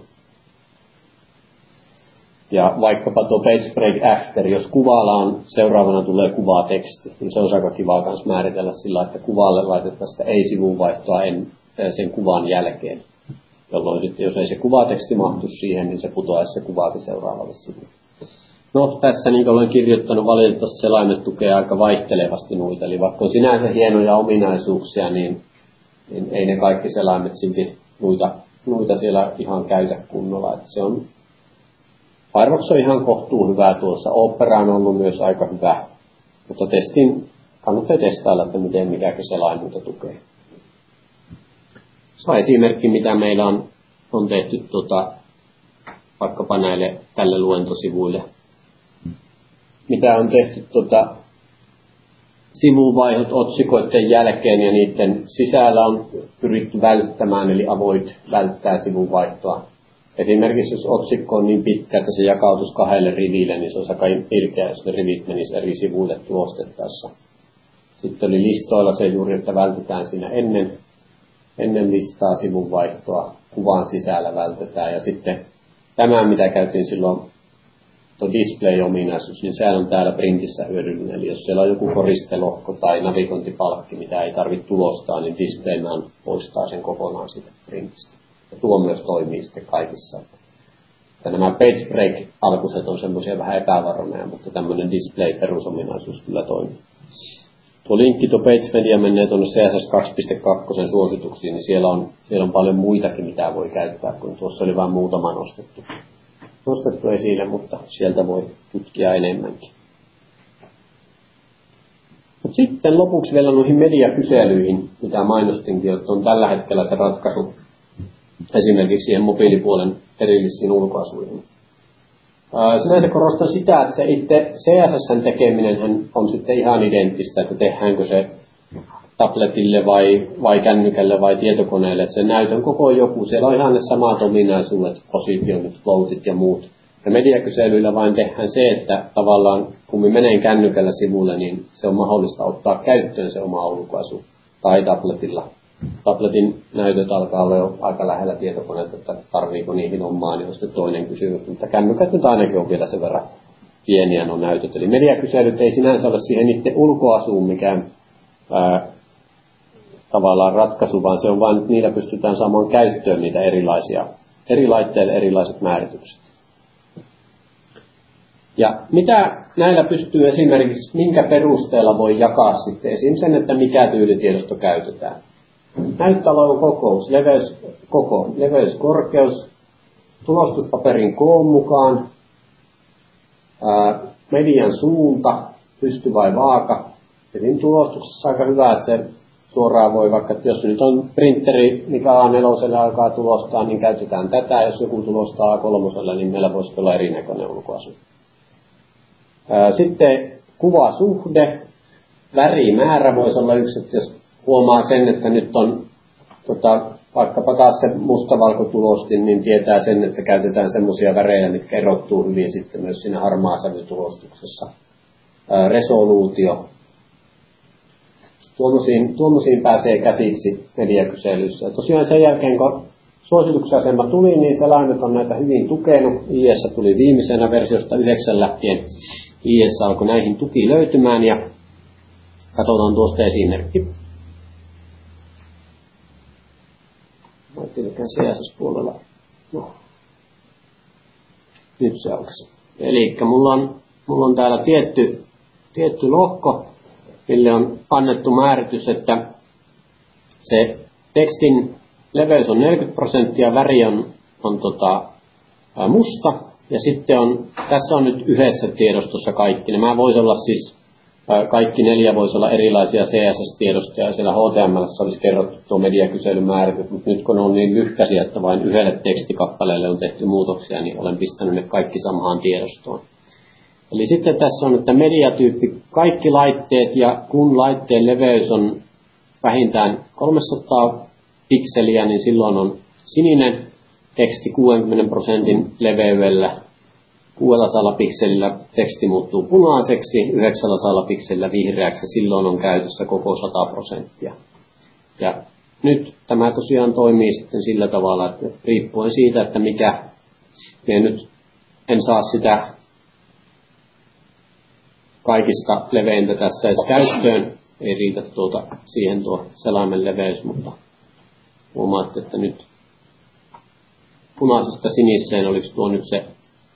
Ja vaikkapa tuo page break after, jos kuvalla on seuraavana tulee kuvateksti, niin se on aika kiva myös määritellä sillä, että kuvalle laitetaan sitä ei-sivun vaihtoa sen kuvan jälkeen. jolloin sitten jos ei se kuvateksti mahtu siihen, niin se putoaisi se kuvakin seuraavalle sivulle. No tässä niin kuin olen kirjoittanut, valitettavasti selaimet tukee aika vaihtelevasti noita, eli vaikka on sinänsä hienoja ominaisuuksia, niin ei ne kaikki selaimet silti noita siellä ihan käytä kunnolla. Että se on, Firefox on ihan kohtuu hyvää tuossa, Opera on ollut myös aika hyvä, mutta kannattaa testailla, että miten mikäkö selain muuta tukee. Se on esimerkki, mitä meillä on tehty vaikkapa tälle luentosivuille. Mitä on tehty sivuvaihot otsikoiden jälkeen ja niiden sisällä on pyritty välttämään, eli avoid välttää sivuvaihtoa. Esimerkiksi jos otsikko on niin pitkä, että se jakautuisi 2 riville, niin se olisi aika ilkeä, jos ne rivit menisivät eri sivuille tulostettaessa. Sitten oli listoilla se juuri, että vältetään siinä ennen listaa sivunvaihtoa, kuvan sisällä vältetään. Ja sitten tämä, mitä käytiin silloin, tuo display-ominaisuus, niin sehän on täällä printissä hyödyllinen. Eli jos siellä on joku koristelohko tai navigointipalkki, mitä ei tarvitse tulostaa, niin displayman poistaa sen kokonaan siitä printistä. Ja tuo myös toimii sitten kaikissa. Ja nämä page break-alkuset on semmoisia vähän epävarmoja, mutta tämmöinen display-perusominaisuus kyllä toimii. Tuo linkki, tuo Page Media menee tuonne CSS 2.2 suosituksiin, niin siellä on paljon muitakin, mitä voi käyttää, kun tuossa oli vain muutama nostettu esille, mutta sieltä voi tutkia enemmänkin. Mutta sitten lopuksi vielä noihin mediakyselyihin, mitä mainostinkin, että on tällä hetkellä se ratkaisu esimerkiksi siihen mobiilipuolen erillisiin ulkoasuihin. Sinänsä korostan sitä, että se itse CSS:n tekeminen on sitten ihan identtistä, että tehdäänkö se tabletille vai kännykälle vai tietokoneelle. Että se näytön koko joku, siellä on ihan ne samat ominaisuudet, positionit, floatit ja muut. Ja mediakyselyillä vain tehdään se, että tavallaan kun me menen kännykällä sivulle, niin se on mahdollista ottaa käyttöön se oma ulkoasu tai tabletilla. Tabletin näytöt alkaa olla jo aika lähellä tietokoneita, että tarviiko niihin omaan, niin on sitten toinen kysymys. Mutta kännykät nyt ainakin on vielä sen verran pieniä nuo näytöt. Eli mediakyselyt ei sinänsä ole siihen itse ulkoasuun mikään tavallaan ratkaisu, vaan se on vain, että niillä pystytään saamaan käyttöön niitä eri laitteille erilaiset määritykset. Ja mitä näillä pystyy esimerkiksi, minkä perusteella voi jakaa sitten esimerkiksi sen, että mikä tyylitiedosto käytetään. Näyttöalueen leveys, korkeus, tulostuspaperin koon mukaan, median suunta, pysty vai vaaka. Eli tulostuksessa aika hyvä, että se suoraan voi vaikka, että jos nyt on printeri, mikä A4 alkaa tulostaa, niin käytetään tätä. Jos joku tulostaa A3, niin meillä voisi olla erinäköinen ulkoasu. Sitten kuvasuhde, värimäärä voisi olla yksi, että jos huomaa sen, että nyt on vaikkapa taas se mustavalkotulostin, niin tietää sen, että käytetään semmoisia värejä, mitkä erottuu hyvin sitten myös siinä harmaasävytulostuksessa. Resoluutio. Tuommoisiin pääsee käsiksi mediakyselyssä. Ja tosiaan sen jälkeen, kun suosituksenasema tuli, niin selaimet on näitä hyvin tukenut. IS tuli viimeisenä versiosta 9 lähtien. IS alkoi näihin tuki löytymään ja katsotaan tuosta esimerkki. Tilkään CSS-puolella. No. Nyt se aukesi. Eli mulla on täällä tietty lohko, mille on annettu määritys, että se tekstin leveys on 40%, väri on musta, ja sitten tässä on nyt yhdessä tiedostossa kaikki. Nämä voisi olla siis, kaikki 4 voisi olla erilaisia CSS-tiedostoja, ja siellä HTML:ssä olisi kerrottu tuo mediakyselyn määritys, mutta nyt kun ne on niin lyhkäisiä, että vain yhdelle tekstikappaleelle on tehty muutoksia, niin olen pistänyt ne kaikki samaan tiedostoon. Eli sitten tässä on, että mediatyyppi, kaikki laitteet, ja kun laitteen leveys on vähintään 300 pikseliä, niin silloin on sininen teksti 60% leveydellä, 600 pikselillä teksti muuttuu punaiseksi, 900 pikselillä vihreäksi, silloin on käytössä koko 100%. Ja nyt tämä tosiaan toimii sitten sillä tavalla, että riippuen siitä, että mikä, ja nyt en saa sitä kaikista leveintä tässä edes käyttöön, ei riitä siihen tuo selaimen leveys, mutta huomaatte, että nyt punaisesta siniseen, oliko tuo nyt se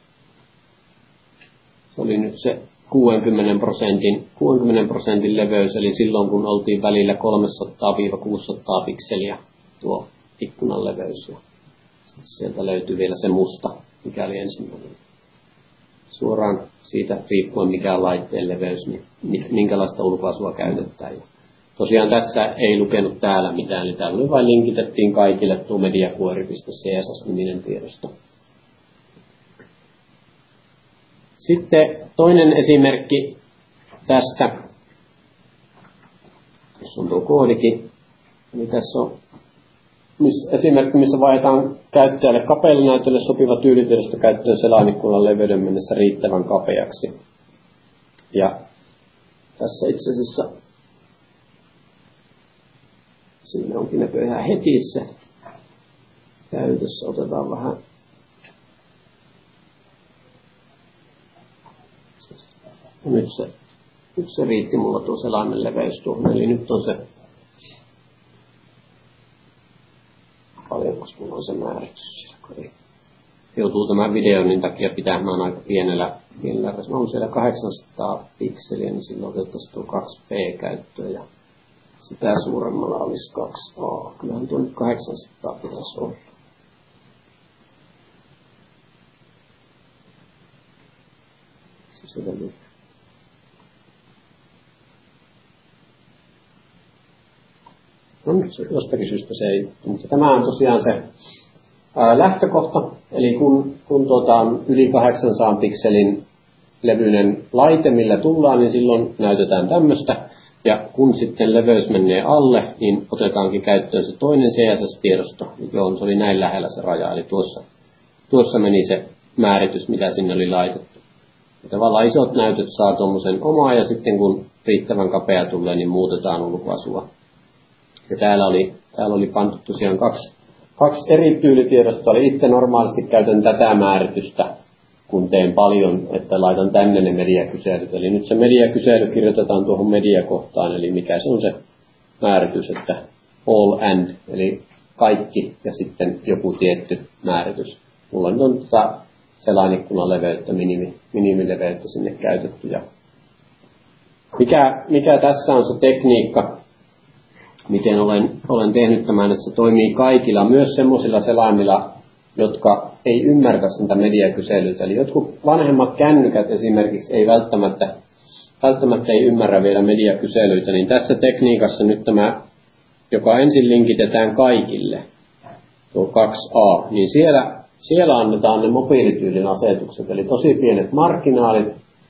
oli nyt se 60% leveys, eli silloin kun oltiin välillä 300-600 pikseliä tuo ikkunan leveys. Ja sieltä löytyy vielä se musta, mikä oli ensimmäinen. Suoraan siitä riippuen mikä on laitteen leveys, niin minkälaista ulkoasua käytetään. Ja tosiaan tässä ei lukenut täällä mitään, niin täällä vain linkitettiin kaikille tuo mediaquery.css-niminen tiedosto. Sitten toinen esimerkki tästä, jos on tuo koodikin, niin tässä on esimerkki, missä vaihdetaan käyttäjälle kapealle näytölle sopiva tyylitiedosto käyttöön selainikkunan leveyden mennessä riittävän kapeaksi. Ja tässä itse asiassa siinä onkin näköjään heti se käytössä. Otetaan vähän. Nyt se riitti mulla tuo selaimen leveys tuohon. Eli nyt on se, paljonko mulla on se määritys. Joutuu tämän videoinnin takia pitämään aika pienellä. On siellä 800 pikseliä, niin silloin otettaisiin tuo 2p käyttöön. Ja sitä suuremmalla olisi 2a. Kyllähän tuo nyt 800 pitäisi olla. Se nyt. No, jostakin syystä se ei. Mutta tämä on tosiaan se lähtökohta. Eli kun on yli 800 pikselin levyinen laite, millä tullaan, niin silloin näytetään tämmöistä. Ja kun sitten leveys menee alle, niin otetaankin käyttöön se toinen CSS-tiedosto, johon se oli näin lähellä se raja. Eli tuossa meni se määritys, mitä sinne oli laitettu. Ja tavallaan isot näytöt saa tuommoisen omaa, ja sitten kun riittävän kapea tulee, niin muutetaan ulkoasua. Ja täällä oli pantu tosiaan kaksi eri tyylitiedostoa. Eli itse normaalisti käytän tätä määritystä, kun teen paljon, että laitan tänne ne mediakyselyt. Eli nyt se mediakysely kirjoitetaan tuohon mediakohtaan, eli mikä se on se määritys, että all and, eli kaikki ja sitten joku tietty määritys. Mulla nyt on selainikkunan leveyttä, minimileveyttä sinne käytetty. Ja mikä tässä on se tekniikka, miten olen tehnyt tämän, että se toimii kaikilla, myös semmoisilla selaimilla, jotka ei ymmärtä sitä mediakyselyitä. Eli jotkut vanhemmat kännykät esimerkiksi ei välttämättä ei ymmärrä vielä mediakyselyitä, niin tässä tekniikassa nyt tämä, joka ensin linkitetään kaikille, tuo 2a, niin siellä annetaan ne mobiilityylin asetukset, eli tosi pienet marginaalit,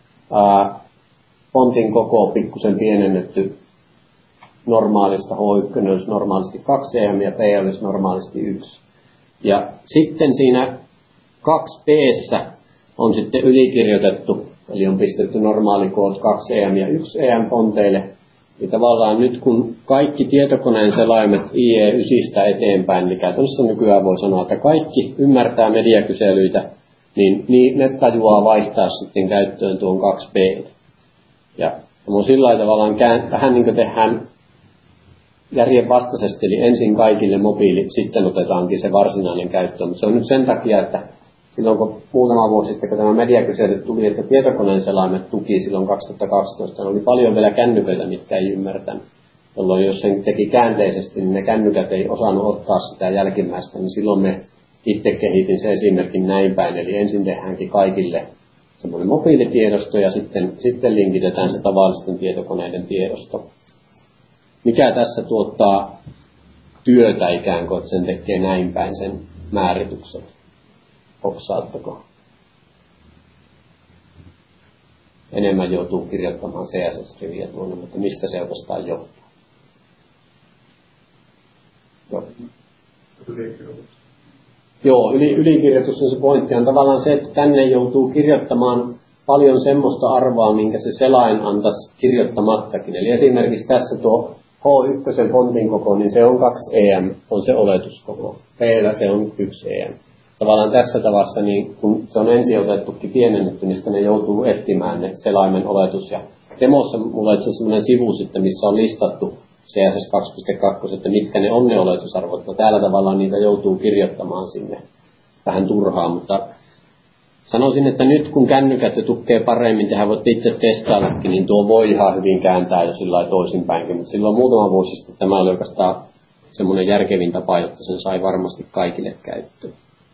fontin koko pikkusen pienennetty normaalista, H1 olisi normaalisti 2 cm ja P olisi normaalisti 1. Ja sitten siinä 2P:ssä on sitten ylikirjoitettu, eli on pistetty normaali kood 2 EM ja 1 EM fonteille. Ja tavallaan nyt kun kaikki tietokoneen selaimet IE9 eteenpäin, niin käytännössä nykyään voi sanoa, että kaikki ymmärtää mediakyselyitä, niin ne tajuaa vaihtaa sitten käyttöön tuon 2P. Ja on sillä tavallaan vähän niin kuin tehdään järjen vastaisesti, eli ensin kaikille mobiili, sitten otetaankin se varsinainen käyttö. Mutta se on nyt sen takia, että silloin kun muutama vuosi sitten, kun tämä mediakysely tuli, että tietokoneen selaimet tuki silloin 2012, oli paljon vielä kännyköitä, mitkä ei ymmärtänyt. Jolloin jos sen teki käänteisesti, niin ne kännykät ei osannut ottaa sitä jälkimmäistä, niin silloin me itse kehitin se esimerkin näin päin. Eli ensin tehdäänkin kaikille semmoinen mobiilitiedosto ja sitten linkitetään se tavallisten tietokoneiden tiedosto. Mikä tässä tuottaa työtä ikään kuin, että sen tekee näin päin sen määrityksen? Hoksaatteko? Enemmän joutuu kirjoittamaan CSS-riviä tuonne, mutta mistä se oikeastaan johtuu? Joo, ylikirjoitus on se pointti. On tavallaan se, että tänne joutuu kirjoittamaan paljon semmoista arvoa, minkä se selain antaisi kirjoittamattakin. Eli esimerkiksi tässä tuo H1 fontin koko, niin se on 2 EM, on se oletuskoko. P-llä se on 1 EM. Tavallaan tässä tavassa, niin kun se on ensin otettukin pienennetty, niin sitten ne joutuu etsimään ne selaimen oletus. Ja demossa mulla on itse asiassa sellainen sivu sitten, missä on listattu CSS 2.2, että mitkä ne on ne oletusarvot. Ja täällä tavallaan niitä joutuu kirjoittamaan sinne. vähän turhaa, mutta sanoisin, että nyt kun kännykät jo tukkee paremmin, tehän voitte itse testaillakin, niin tuo voi ihan hyvin kääntää jo sillä lailla toisinpäinkin, mutta silloin muutama vuosi sitten tämä oli oikeastaan semmoinen järkevin tapa, jotta sen sai varmasti kaikille käyttöön.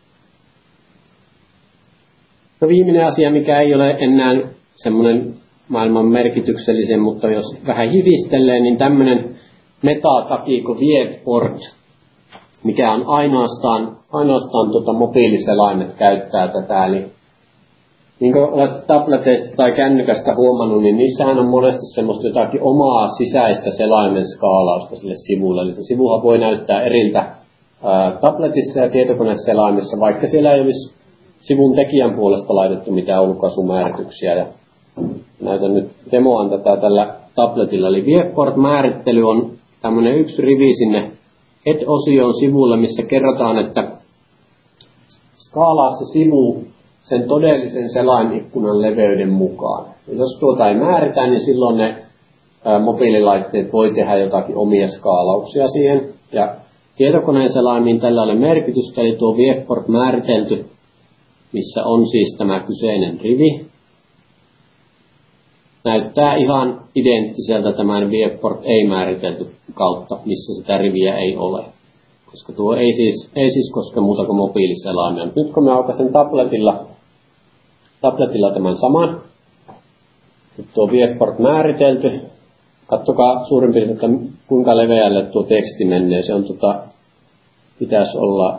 No viimeinen asia, mikä ei ole enää semmoinen maailman merkityksellisen, mutta jos vähän hivistelee, niin tämmöinen metataki kuin Viewport, mikä on ainoastaan mobiiliselaimet käyttää tätä. Eli niin kuin olet tableteista tai kännykästä huomannut, niin niissähän on monesti semmoista jotakin omaa sisäistä selaimen skaalausta sille sivulle. Eli se sivuhan voi näyttää eriltä tabletissa ja tietokoneselaimessa, vaikka siellä ei olisi sivun tekijän puolesta laitettu mitään ulkoasumäärityksiä. Ja näytän nyt demoan tätä tällä tabletilla. Eli Viewport-määrittely on tämmöinen yksi rivi sinne Head-osion sivulle, missä kerrotaan, että skaalaa se sivu sen todellisen selaimikkunan leveyden mukaan. Ja jos tuota ei määritä, niin silloin ne mobiililaitteet voi tehdä jotakin omia skaalauksia siihen. Ja tietokoneen selaimiin tällä ole merkitystä, eli tuo Viewport määritelty, missä on siis tämä kyseinen rivi, näyttää ihan identtiseltä tämän Viewport ei-määritelty kautta, missä sitä riviä ei ole. Koska tuo ei siis koske muuta kuin mobiiliselaimia. Nyt kun me aukaisen tabletilla tämän saman, nyt tuo Viewport määritelty, katsokaa suurin piirtein, että kuinka leveälle tuo teksti menee. Se on pitäisi olla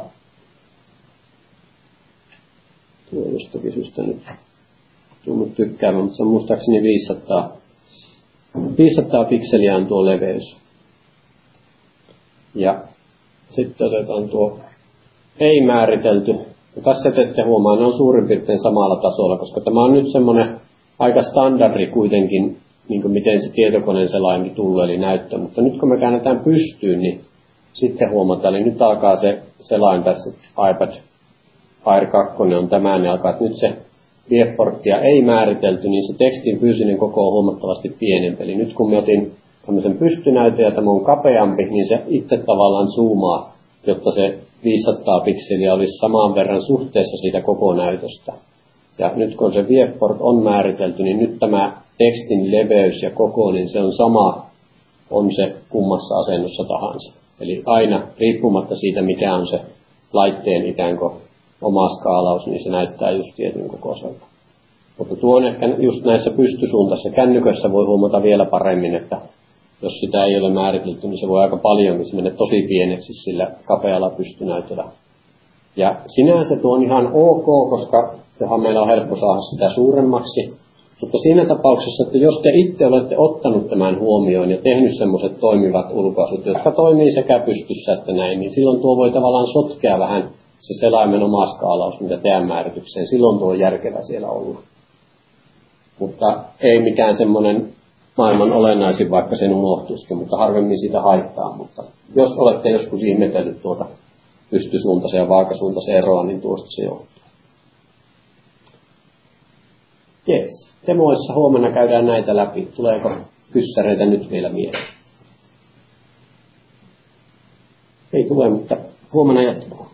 tuo jostakin syystä nyt tullut tykkäämään, mutta se on muistaakseni 500 pikseliä on tuo leveys. Ja sitten otetaan tuo ei-määritelty. Ja tässä te ette huomaa, ne on suurin piirtein samalla tasolla, koska tämä on nyt semmoinen aika standardi kuitenkin, niin kuin miten se tietokoneen selaimi tulee, eli näyttö. Mutta nyt kun me käännetään pystyyn, niin sitten huomataan, eli nyt alkaa se selain tässä, iPad Air 2 on tämä, niin alkaa, että nyt se Viewportia ei määritelty, niin se tekstin fyysinen koko on huomattavasti pienempi. Eli nyt kun me otin tämmöisen pystynäytön ja tämä on kapeampi, niin se itse tavallaan zoomaa, jotta se 500 pikseliä olisi saman verran suhteessa siitä koko näytöstä. Ja nyt kun se Viewport on määritelty, niin nyt tämä tekstin leveys ja koko, niin se on sama, on se kummassa asennossa tahansa. Eli aina riippumatta siitä, mikä on se laitteen ikään kuin oma skaalaus, niin se näyttää just tietyn kokoiselta. Mutta tuo on ehkä just näissä pystysuuntaisissa kännyköissä voi huomata vielä paremmin, että jos sitä ei ole määritelty, niin se voi aika paljonkin se menee tosi pieneksi sillä kapealla pystynäytöllä. Ja sinänsä tuo on ihan ok, koska meillä on helppo saada sitä suuremmaksi. Mutta siinä tapauksessa, että jos te itse olette ottanut tämän huomioon ja tehnyt semmoiset toimivat ulkoasut, jotka toimii sekä pystyssä että näin, niin silloin tuo voi tavallaan sotkea vähän se selaimen oma skaalaus, mitä teidän määritykseen. Silloin tuo on järkevä siellä olla. Mutta ei mikään semmoinen maailman olennaisin, vaikka sen unohtuisikin, mutta harvemmin sitä haittaa. Mutta jos olette joskus ihmetellyt tuota pystysuuntaisen ja vaakasuuntaisen eroa, niin tuosta se johtuu. Jees. Demoissa huomenna käydään näitä läpi. Tuleeko kyssäreitä nyt vielä mieleen? Ei tule, mutta huomenna jatkuu.